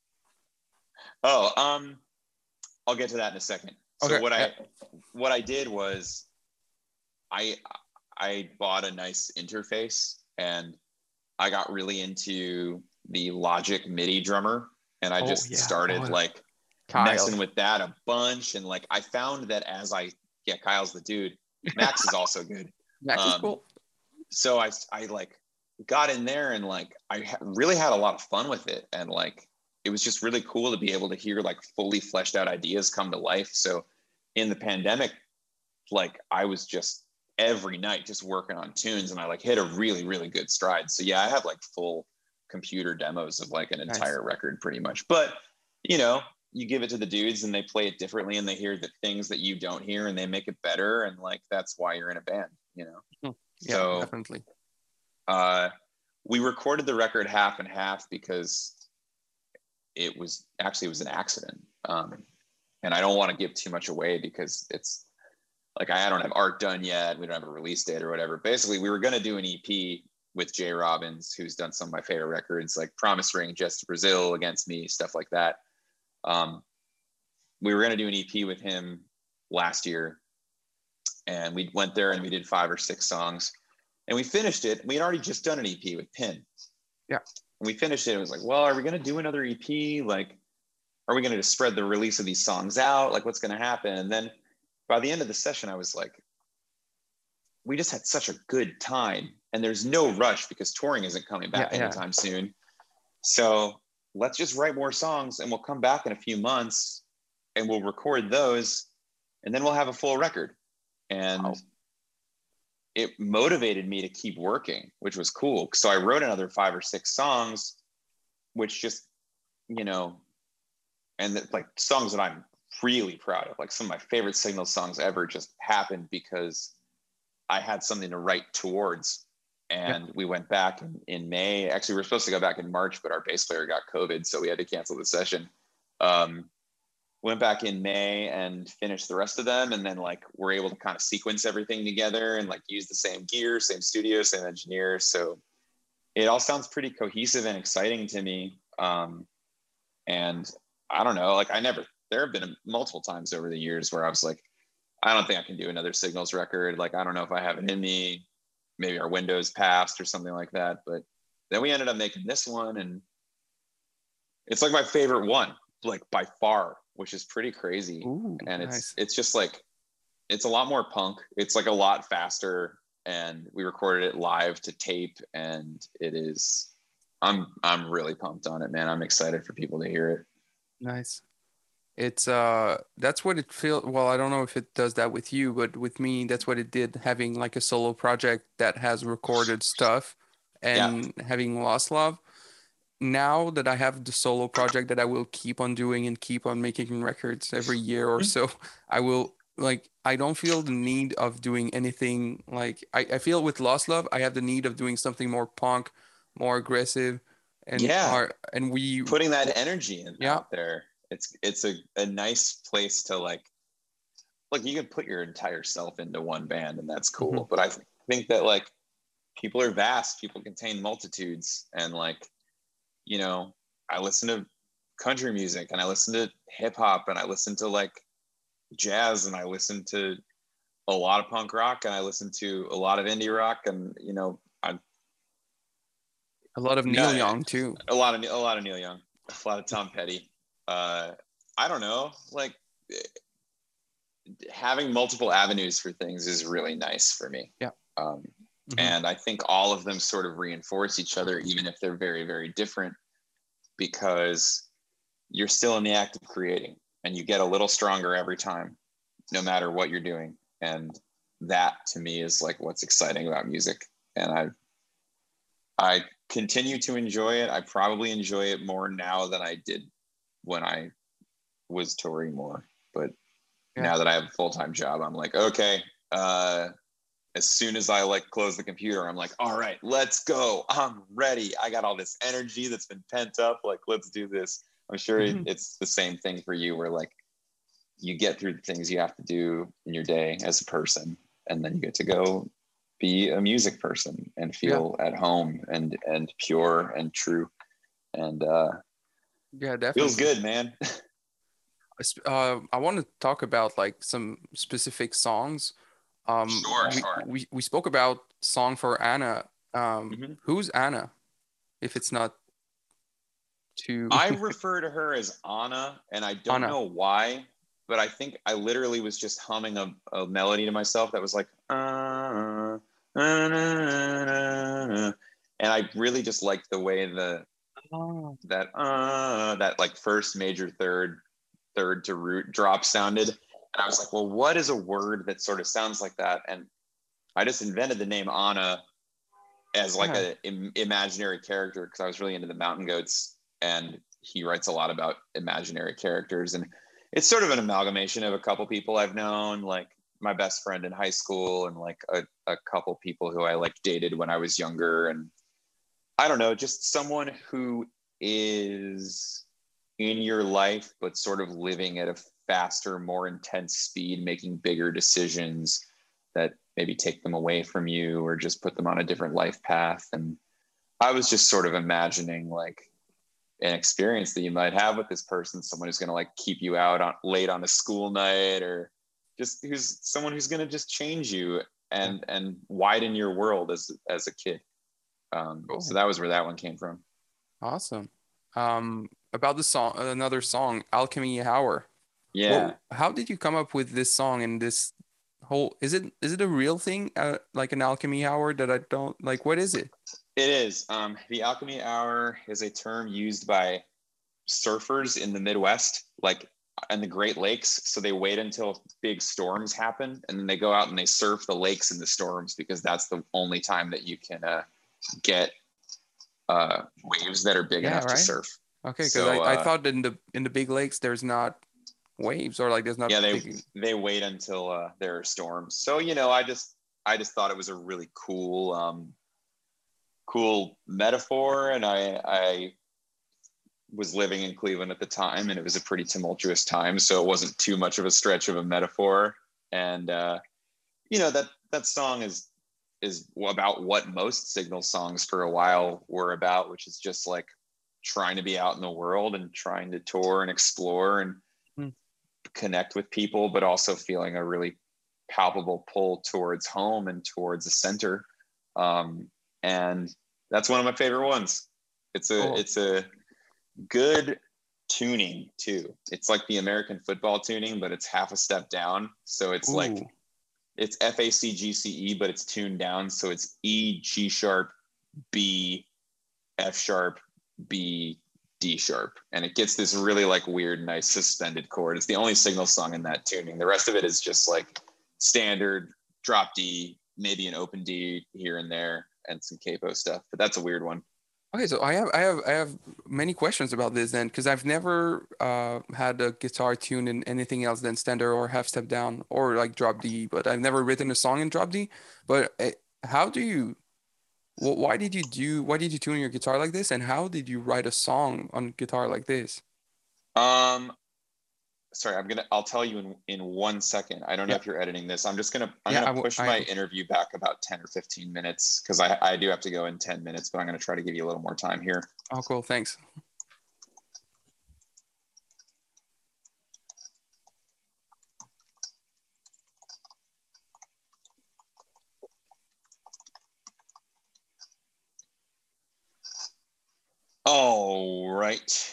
Oh, um, I'll get to that in a second. So Okay, what yeah. I what I did was I I bought a nice interface, and I got really into the Logic MIDI drummer, and I Oh, just yeah. started Oh, like Kyle. messing with that a bunch. And like I found that as I yeah, Kyle's the dude. Max is also good. Max is Um, cool. So I I like got in there, and like I ha- really had a lot of fun with it, and like it was just really cool to be able to hear like fully fleshed out ideas come to life. So in the pandemic, like I was just every night just working on tunes, and I like hit a really really good stride. So yeah, I have like full computer demos of like an Nice. entire record pretty much. But you know, you give it to the dudes and they play it differently, and they hear the things that you don't hear, and they make it better, and like that's why you're in a band, you know. Hmm. Yeah, So definitely. uh we recorded the record half and half because it was actually it was an accident. Um and I don't want to give too much away because it's like I don't have art done yet. We don't have a release date or whatever. Basically, we were going to do an E P with Jay Robbins, who's done some of my favorite records, like Promise Ring, Just to Brazil, Against Me, stuff like that. Um, we were going to do an E P with him last year, and we went there and we did five or six songs, and we finished it. We had already just done an E P with Pin. Yeah. And we finished it. It was like, well, are we going to do another E P? Like, are we going to just spread the release of these songs out? Like, what's going to happen? And then by the end of the session, I was like, we just had such a good time, and there's no rush because touring isn't coming back Yeah, yeah. anytime soon. So let's just write more songs, and we'll come back in a few months and we'll record those, and then we'll have a full record. And Wow. it motivated me to keep working, which was cool. So I wrote another five or six songs, which just, you know, and the, like songs that I'm really proud of, like some of my favorite Signal songs ever just happened because I had something to write towards. And yeah. we went back in, in May. Actually, we were supposed to go back in March, but our bass player got COVID, so we had to cancel the session. Um, went back in May and finished the rest of them. And then like, we're able to kind of sequence everything together and like use the same gear, same studio, same engineers. So it all sounds pretty cohesive and exciting to me. Um, and I don't know, like I never, there have been multiple times over the years where I was like, I don't think I can do another Signals record. Like, I don't know if I have it in me. Maybe our window's passed or something like that. But then we ended up making this one, and it's like my favorite one, like by far, which is pretty crazy. Ooh, and nice. it's it's just like, it's a lot more punk. It's like a lot faster, and we recorded it live to tape, and it is, I'm I'm really pumped on it, man. I'm excited for people to hear it. Nice. It's uh that's what it feels, well, I don't know if it does that with you, but with me that's what it did, having like a solo project that has recorded stuff and Yeah. having Lost Love. now that I have the solo project that I will keep on doing and keep on making records every year or so, I will like I don't feel the need of doing anything like I, I feel with Lost Love, I have the need of doing something more punk, more aggressive, and Yeah, our and we putting that energy in yeah. out there. It's it's a, a nice place to like like you can put your entire self into one band and that's cool. Mm-hmm. But I th- think that like people are vast, people contain multitudes, and like, you know, I listen to country music and I listen to hip hop and I listen to like jazz and I listen to a lot of punk rock and I listen to a lot of indie rock and you know I A lot of Neil no, Young too. a lot of a lot of Neil Young, a lot of Tom Petty. Uh, I don't know, like having multiple avenues for things is really nice for me. Yeah. Um, Mm-hmm. and I think all of them sort of reinforce each other, even if they're very, very different, because you're still in the act of creating and you get a little stronger every time, no matter what you're doing. And that to me is like what's exciting about music. And I, I continue to enjoy it. I probably enjoy it more now than I did when I was touring more. But yeah. Now that I have a full-time job, I'm like, okay, uh, as soon as I like close the computer, I'm like, all right, let's go. I'm ready. I got all this energy that's been pent up. Like, let's do this. I'm sure mm-hmm. it's the same thing for you where like you get through the things you have to do in your day as a person, and then you get to go be a music person and feel yeah. at home and, and pure and true. And uh, yeah, definitely feels good, man. uh, I want to talk about like some specific songs. Um, sure, we, sure. we we spoke about Song for Anna. Um, mm-hmm. Who's Anna? If it's not too, I refer to her as Anna, and I don't Anna. know why, but I think I literally was just humming a, a melody to myself that was like, uh, uh, uh, uh, and I really just liked the way the oh. that uh that like first major third third to root drop sounded. And I was like, well, what is a word that sort of sounds like that? And I just invented the name Anna as like yeah. a im- imaginary character because I was really into the Mountain Goats, and he writes a lot about imaginary characters. And it's sort of an amalgamation of a couple people I've known, like my best friend in high school and like a, a couple people who I like dated when I was younger. And I don't know, just someone who is in your life, but sort of living at a faster, more intense speed, making bigger decisions that maybe take them away from you or just put them on a different life path. And I was just sort of imagining like an experience that you might have with this person, someone who's going to like keep you out on late on a school night, or just who's someone who's going to just change you and and widen your world as as a kid. Um, cool. So that was where that one came from. Awesome. Um, about the song, another song, Alchemy Hour. Yeah. What, how did you come up with this song and this whole? Is it is it a real thing? Uh, like an alchemy hour that I don't like. What is it? It is. Um, the alchemy hour is a term used by surfers in the Midwest, like in the Great Lakes. So they wait until big storms happen, and then they go out and they surf the lakes in the storms because that's the only time that you can uh, get uh, waves that are big yeah, enough right? to surf. Okay, because so, I, uh, I thought in the in the big lakes there's not waves, or like there's not. Yeah, they big... they wait until uh, there are storms. So you know, I just I just thought it was a really cool um, cool metaphor, and I I was living in Cleveland at the time, and it was a pretty tumultuous time, so it wasn't too much of a stretch of a metaphor. And uh, you know that that song is is about what most Signal songs for a while were about, which is just like trying to be out in the world and trying to tour and explore and mm. connect with people, but also feeling a really palpable pull towards home and towards the center. Um, and that's one of my favorite ones. It's a, oh. it's a good tuning too. It's like the American football tuning, but it's half a step down. So it's Ooh. like, it's F A C G C E, but it's tuned down. So it's E, G sharp, B, F sharp, B, D sharp. And it gets this really like weird, nice suspended chord. It's the only Signal song in that tuning. The rest of it is just like standard drop D, maybe an open D here and there, and some capo stuff. But that's a weird one. Okay, so I have I have I have many questions about this then, because I've never uh had a guitar tune in anything else than standard or half step down or like drop D, but I've never written a song in drop D. But uh, how do you wh why did you do why did you tune your guitar like this, and how did you write a song on guitar like this? Um, sorry, I'm gonna I'll tell you in in one second. I don't know Yeah, if you're editing this. I'm just gonna I'm yeah, I gonna w push I my am. interview back about ten or fifteen minutes because I I do have to go in ten minutes, but I'm gonna try to give you a little more time here. Oh, cool, thanks. All right.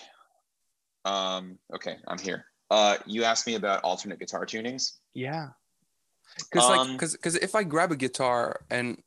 Um, okay, I'm here. Uh, you asked me about alternate guitar tunings. Yeah, because like Um, because because if I grab a guitar and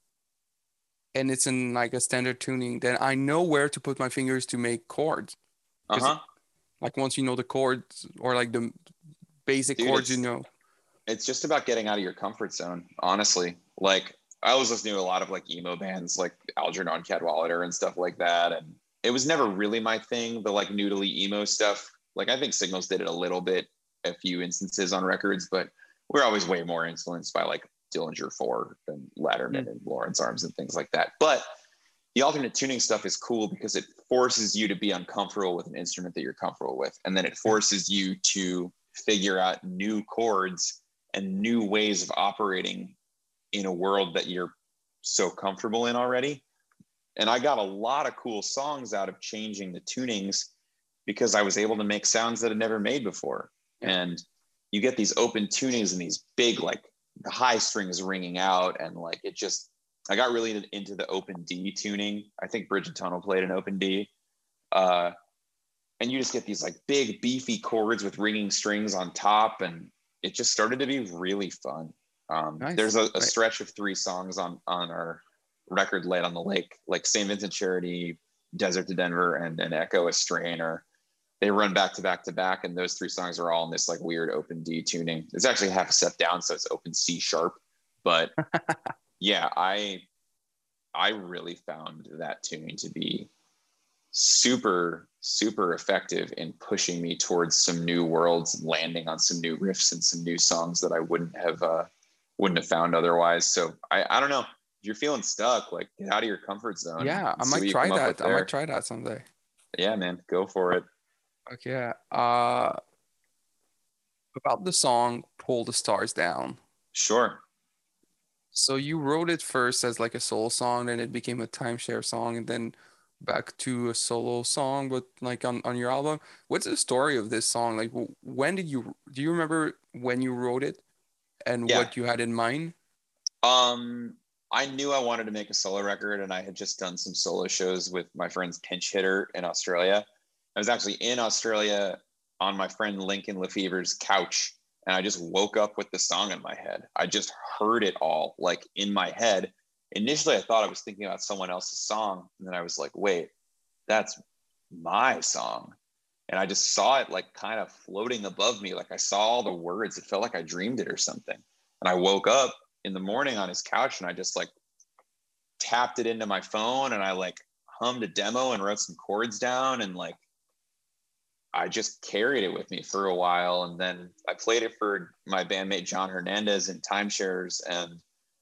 and it's in like a standard tuning, then I know where to put my fingers to make chords. Because uh-huh. like once you know the chords or like the basic Dude, chords, you it's know. it's just about getting out of your comfort zone, honestly. Like I was listening to a lot of like emo bands like Algernon Cadwallader and stuff like that. And it was never really my thing, the like noodly emo stuff. Like I think Signals did it a little bit, a few instances on records, but we're always way more influenced by like Dillinger four and Latterman Mm. and Lawrence Arms and things like that. But the alternate tuning stuff is cool because it forces you to be uncomfortable with an instrument that you're comfortable with. And then it Yeah. forces you to figure out new chords and new ways of operating in a world that you're so comfortable in already. And I got a lot of cool songs out of changing the tunings because I was able to make sounds that I'd never made before. Yeah. And you get these open tunings and these big, like the high strings ringing out. And like it just, I got really into the open D tuning. I think Bridget Tunnel played an open D. Uh, and you just get these like big, beefy chords with ringing strings on top. And it just started to be really fun. Um, Nice. there's a, a Right. stretch of three songs on on our record, Light on the Lake, like Saint Vincent Charity, Desert to Denver, and, and Echo a Strain, or they run back to back to back, and those three songs are all in this like weird open D tuning. It's actually half a step down, so it's open C sharp. But yeah, I I really found that tuning to be super super effective in pushing me towards some new worlds, landing on some new riffs and some new songs that I wouldn't have uh, wouldn't have found otherwise. So I I don't know. If you're feeling stuck, like get out of your comfort zone Yeah, I and see might what you try come up with that. I might there. try that someday. Yeah, man, go for it. Okay. Uh, about the song Pull the Stars Down. Sure. So you wrote it first as like a solo song, then it became a timeshare song, and then back to a solo song, but like on, on your album. What's the story of this song? Like, w- when did you do you remember when you wrote it and Yeah. what you had in mind? Um, I knew I wanted to make a solo record, and I had just done some solo shows with my friend's Pinch Hitter in Australia. I was actually in Australia on my friend Lincoln Lefever's couch, and I just woke up with the song in my head. I just heard it all like in my head. Initially, I thought I was thinking about someone else's song, and then I was like, wait, that's my song. And I just saw it like kind of floating above me. Like I saw all the words. It felt like I dreamed it or something. And I woke up in the morning on his couch and I just like tapped it into my phone and I like hummed a demo and wrote some chords down and like I just carried it with me for a while. And then I played it for my bandmate John Hernandez in Timeshares, and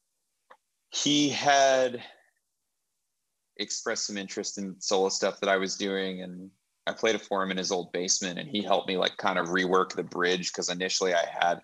he had expressed some interest in solo stuff that I was doing, and I played it for him in his old basement, and he helped me like kind of rework the bridge because initially I had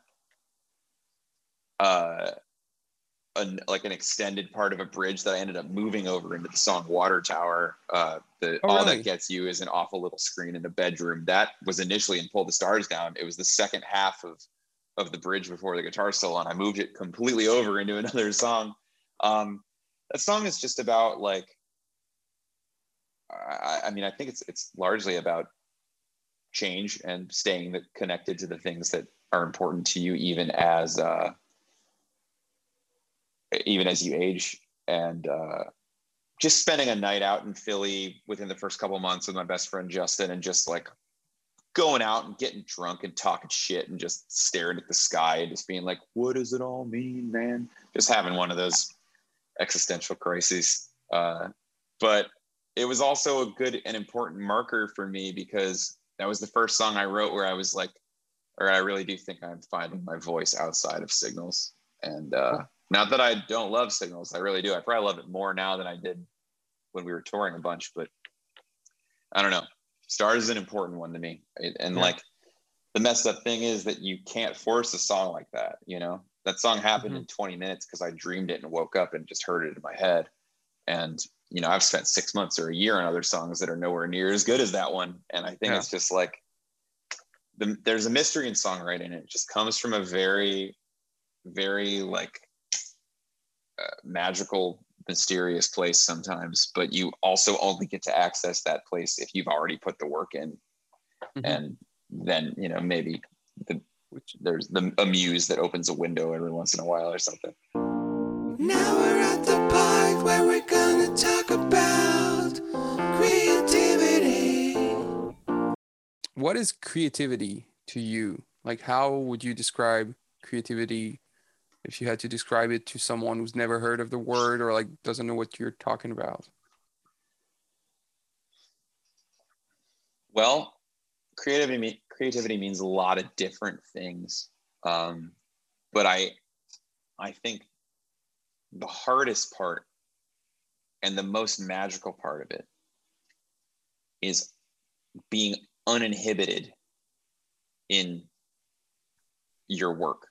uh an, like an extended part of a bridge that I ended up moving over into the song Water Tower. Uh, the Oh, All That really? Gets You is an awful little screen in a bedroom. That was initially in Pull the Stars Down. It was the second half of of the bridge before the guitar solo, and I moved it completely over into another song. Um, that song is just about like, I, I mean, I think it's it's largely about change and staying connected to the things that are important to you, even as uh, even as you age. And uh, just spending a night out in Philly within the first couple of months with my best friend Justin, and just like going out and getting drunk and talking shit and just staring at the sky and just being like, what does it all mean, man? Just having one of those existential crises. Uh, but it was also a good and important marker for me because that was the first song I wrote where I was like, or I really do think I'm finding my voice outside of Signals. And uh, not that I don't love Signals, I really do. I probably love it more now than I did when we were touring a bunch, but I don't know. Stars is an important one to me. And yeah. like the messed up thing is that you can't force a song like that. You know, that song happened mm-hmm. in twenty minutes because I dreamed it and woke up and just heard it in my head. And, you know, I've spent six months or a year on other songs that are nowhere near as good as that one. And I think yeah. it's just like, the, there's a mystery in songwriting. It just comes from a very, very like uh, magical, mysterious place sometimes, but you also only get to access that place if you've already put the work in. Mm-hmm. And then, you know, maybe the, which, there's the a muse that opens a window every once in a while or something. Now we're at the part where we're gonna talk about creativity. What is creativity to you? Like, how would you describe creativity if you had to describe it to someone who's never heard of the word or like doesn't know what you're talking about? Well, creativity creativity means a lot of different things, um, but I I think the hardest part and the most magical part of it is being uninhibited in your work.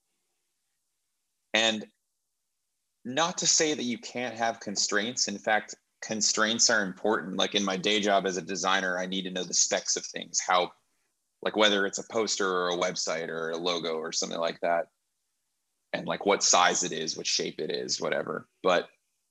And not to say that you can't have constraints. In fact, constraints are important. Like in my day job as a designer, I need to know the specs of things, how, like whether it's a poster or a website or a logo or something like that. And like what size it is, what shape it is, whatever. But,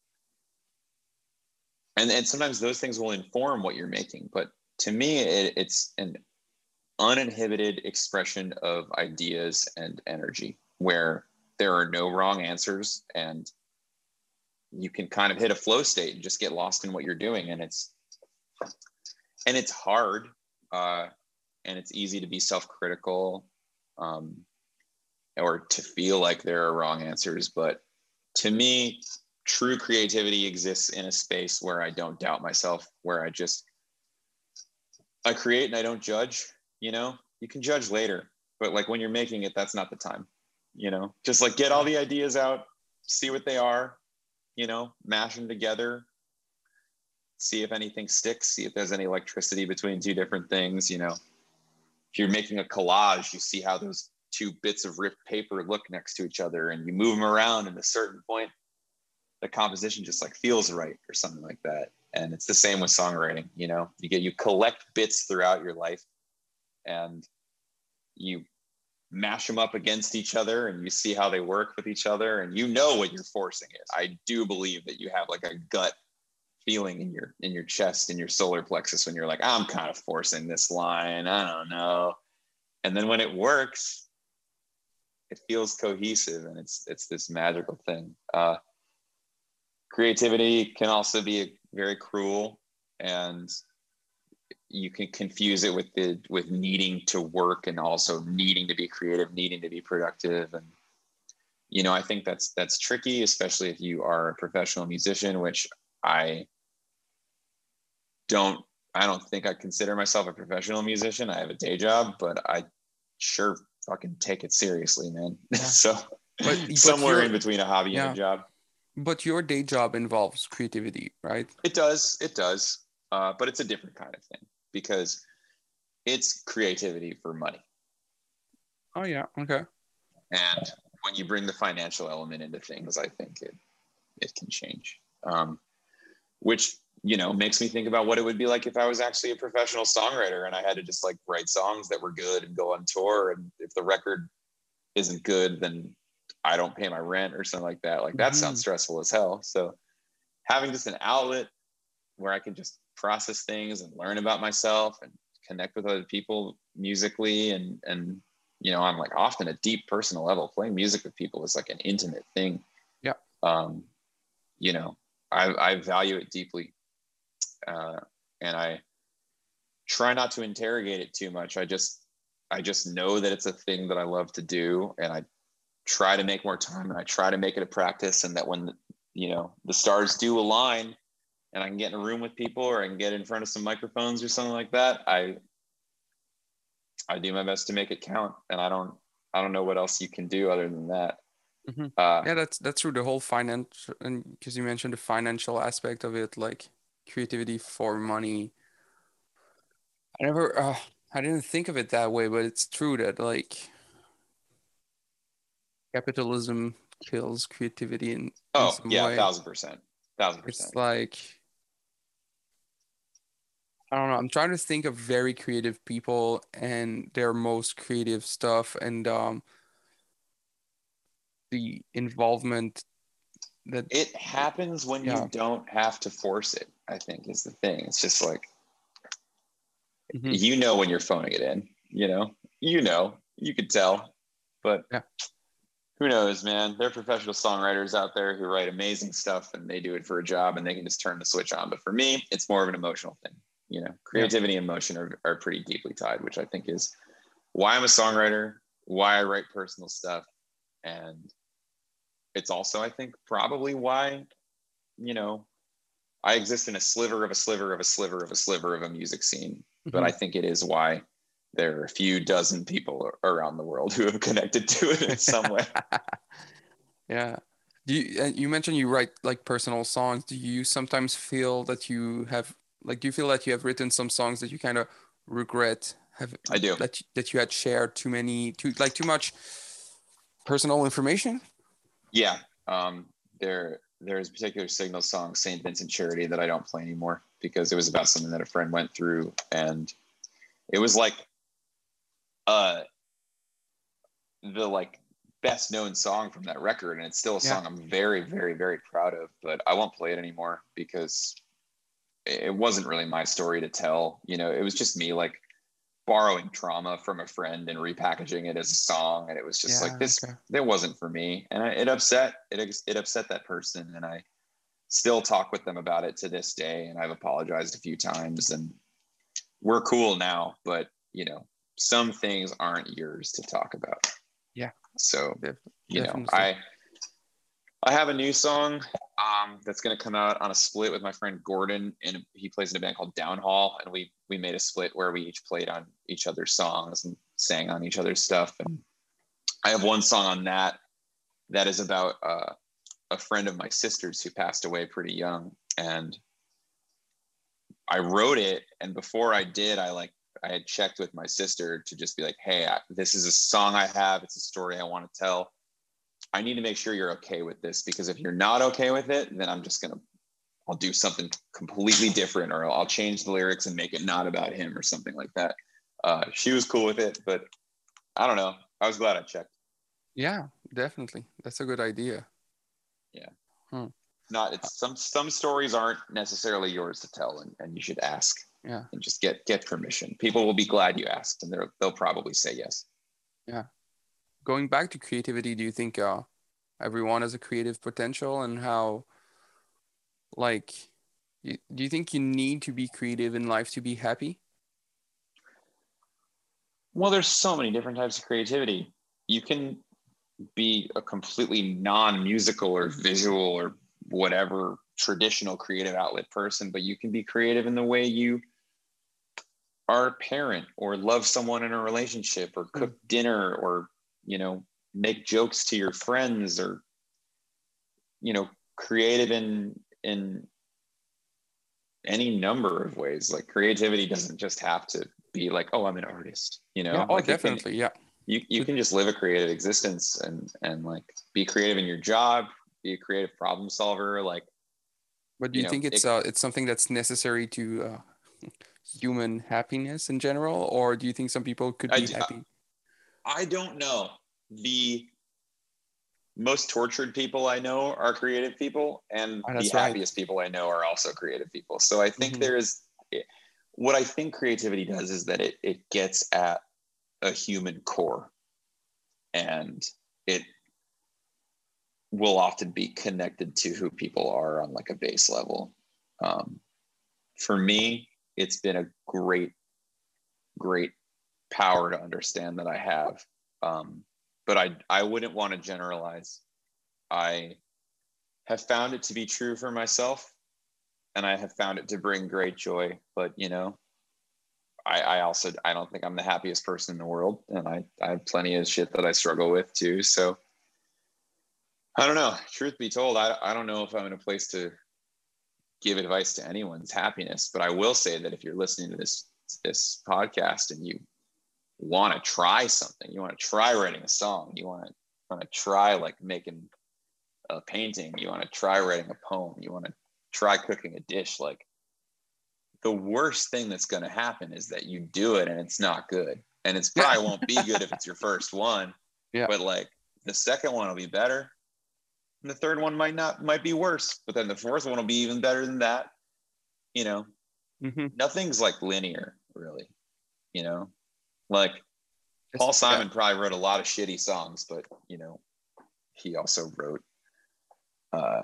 and, and sometimes those things will inform what you're making. But to me, it, it's an uninhibited expression of ideas and energy where there are no wrong answers and you can kind of hit a flow state and just get lost in what you're doing. And it's, and it's hard uh, and it's easy to be self-critical um, or to feel like there are wrong answers. But to me, true creativity exists in a space where I don't doubt myself, where I just, I create and I don't judge. You know, you can judge later, but like when you're making it, that's not the time, you know, just like get all the ideas out, see what they are, you know, mash them together, see if anything sticks, see if there's any electricity between two different things. You know, if you're making a collage, you see how those two bits of ripped paper look next to each other and you move them around, and at a certain point, the composition just like feels right or something like that. And it's the same with songwriting. You know, you get, you collect bits throughout your life and you mash them up against each other and you see how they work with each other, and you know when you're forcing it. I do believe that you have like a gut feeling in your in your chest, in your solar plexus, when you're like, I'm kind of forcing this line, I don't know. And then when it works, it feels cohesive, and it's it's this magical thing. Uh, creativity can also be very cruel, and you can confuse it with the with needing to work and also needing to be creative, needing to be productive. And you know, I think that's that's tricky, especially if you are a professional musician, which I don't I don't think I consider myself a professional musician. I have a day job, but I sure fucking take it seriously, man. Yeah. so but, somewhere but in between a hobby yeah. and a job. But your day job involves creativity, right? It does. It does. Uh, but it's a different kind of thing because it's creativity for money. Oh, yeah. Okay. And when you bring the financial element into things, I think it it can change. Um, which, you know, makes me think about what it would be like if I was actually a professional songwriter and I had to just like write songs that were good and go on tour. And if the record isn't good, then I don't pay my rent or something like that. Like that mm-hmm. sounds stressful as hell. So having just an outlet where I can just process things and learn about myself and connect with other people musically. And, and, you know, I'm like often a deep personal level. Playing music with people is like an intimate thing. Yeah. Um, you know, I, I value it deeply. Uh, and I try not to interrogate it too much. I just, I just know that it's a thing that I love to do. And I try to make more time, and I try to make it a practice. And that when, you know, the stars do align and I can get in a room with people, or I can get in front of some microphones or something like that, I I do my best to make it count. And I don't I don't know what else you can do other than that. Mm-hmm. Uh, yeah, that's that's true. The whole finance, and because you mentioned the financial aspect of it, like creativity for money. I never, uh, I didn't think of it that way, but it's true that like capitalism kills creativity in in oh some yeah, a way. thousand percent, thousand It's percent. like I don't know. I'm trying to think of very creative people and their most creative stuff, and um the involvement that It happens when yeah. you don't have to force it, I think, is the thing. It's just like, Hmm. you know when you're phoning it in, you know, you know, you could tell, but Yeah. who knows, man? There are professional songwriters out there who write amazing stuff and they do it for a job and they can just turn the switch on. But for me, it's more of an emotional thing. You know, Yeah. creativity and emotion are, are pretty deeply tied, which I think is why I'm a songwriter, why I write personal stuff. And it's also, I think, probably why, you know, I exist in a sliver of a sliver of a sliver of a sliver of a music scene. But Hmm. I think it is why there are a few dozen people around the world who have connected to it in some way. Yeah. Do you, and you mentioned you write like personal songs. Do you sometimes feel that you have like do you feel that you have written some songs that you kind of regret have I do. that you- that you had shared too many too like too much personal information? Yeah. Um, there, there's a particular Signal song, Saint Vincent Charity, that I don't play anymore because it was about something that a friend went through. And it was like uh, the like best known song from that record. And it's still a Yeah. song I'm very, very, very proud of, but I won't play it anymore because it wasn't really my story to tell. You know, it was just me like borrowing trauma from a friend and repackaging it as a song, and it was just like Yeah. this Okay. that wasn't for me, and I, it upset it it upset that person, and I still talk with them about it to this day, and I've apologized a few times, and we're cool now, but you know, some things aren't yours to talk about. Yeah. So Def you know, definitely. I I have a new song um, that's going to come out on a split with my friend Gordon, and he plays in a band called Downhall, and we we made a split where we each played on each other's songs and sang on each other's stuff. And I have one song on that that is about uh, a friend of my sister's who passed away pretty young, and I wrote it. And before I did, I like I had checked with my sister to just be like, hey, I, this is a song I have. It's a story I want to tell. I need to make sure you're okay with this, because if you're not okay with it, then I'm just gonna I'll do something completely different, or I'll change the lyrics and make it not about him or something like that. Uh, she was cool with it, but I don't know. I was glad I checked. Yeah, definitely. That's a good idea. Yeah. Hmm. Not it's some some stories aren't necessarily yours to tell, and, and you should ask Yeah. and just get get permission. People will be glad you asked, and they're they'll probably say yes. Yeah. Going back to creativity, do you think uh everyone has a creative potential, and how like you, do you think you need to be creative in life to be happy? Well, there's so many different types of creativity. You can be a completely non-musical or visual or whatever traditional creative outlet person, but you can be creative in the way you are a parent or love someone in a relationship or Hmm. cook dinner or, you know, make jokes to your friends, or, you know, creative in in any number of ways. Like creativity doesn't just have to be like, oh, I'm an artist, you Yeah, know, oh, like it can definitely. Yeah. you you But can just live a creative existence and and like be creative in your job, be a creative problem solver, like, but do you you know think it's it. uh it's something that's necessary to uh human happiness in general, or do you think some people could I be happy? I don't know. The most tortured people I know are creative people, and Oh, the that's right. happiest people I know are also creative people. So I think Hmm. there is what I think creativity does is that it it gets at a human core, and it will often be connected to who people are on like a base level. Um, for me, it's been a great, great power to understand that I have. Um, but I, I wouldn't want to generalize. I have found it to be true for myself. and I have found it to bring great joy. But you know, I, I also I don't think I'm the happiest person in the world, and I I have plenty of shit that I struggle with too. So I don't know. Truth be told, I I don't know if I'm in a place to give advice to anyone's happiness, but I will say that if you're listening to this this podcast and you want to try something, you want to try writing a song, you want to want to try like making a painting, you want to try writing a poem, you want to try cooking a dish, like the worst thing that's going to happen is that you do it and it's not good, and it's probably won't be good if it's your first one. Yeah. But like the second one will be better, and the third one might not might be worse, but then the fourth one will be even better than that. You know, mm-hmm. Nothing's like linear, really. You know, like it's, Paul Simon yeah. probably wrote a lot of shitty songs, but you know, he also wrote uh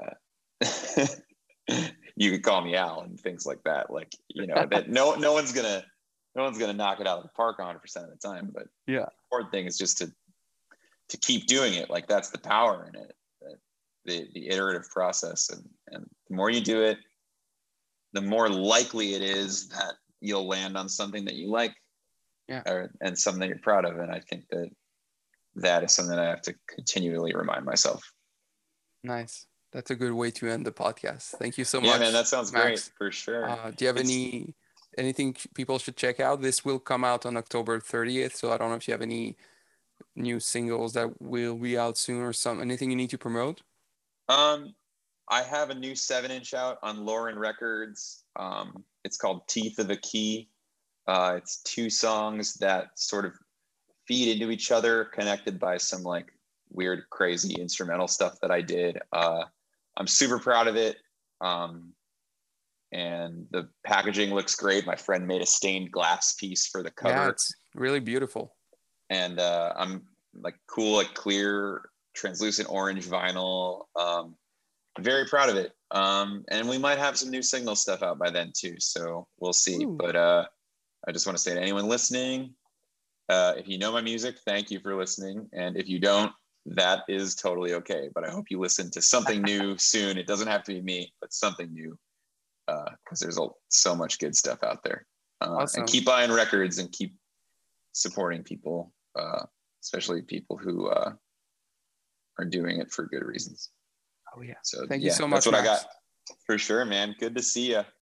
You Could Call Me Al and things like that. Like, you know, that no no one's gonna no one's gonna knock it out of the park one hundred percent of the time. But yeah, the important thing is just to to keep doing it. Like that's the power in it, the the iterative process. And and the more you do it, the more likely it is that you'll land on something that you like, yeah, or, and something that you're proud of. And I think that that is something that I have to continually remind myself. Nice. That's a good way to end the podcast. Thank you so yeah, much. Yeah, man, that sounds Max. great for sure. Uh, do you have it's... any anything people should check out? This will come out on October thirtieth, so I don't know if you have any new singles that will be out soon or some anything you need to promote. Um, I have a new seven inch out on Lauren Records. Um, it's called Teeth of a Key. Uh, it's two songs that sort of feed into each other, connected by some like weird, crazy instrumental stuff that I did. Uh, I'm super proud of it. Um, and the packaging looks great. My friend made a stained glass piece for the cover. Yeah, it's really beautiful. And uh, I'm like cool, like clear, translucent orange vinyl. Um, I'm very proud of it. Um, and we might have some new Signal stuff out by then too. So we'll see. Ooh. But uh, I just want to say to anyone listening, uh, if you know my music, thank you for listening. And if you don't, that is totally okay. But I hope you listen to something new soon. It doesn't have to be me, but something new, because uh, there's a, so much good stuff out there. Uh, awesome. And keep buying records and keep supporting people, uh, especially people who uh, are doing it for good reasons. Oh yeah. So thank yeah, you so much. That's what Max. I got. For sure, man. Good to see you.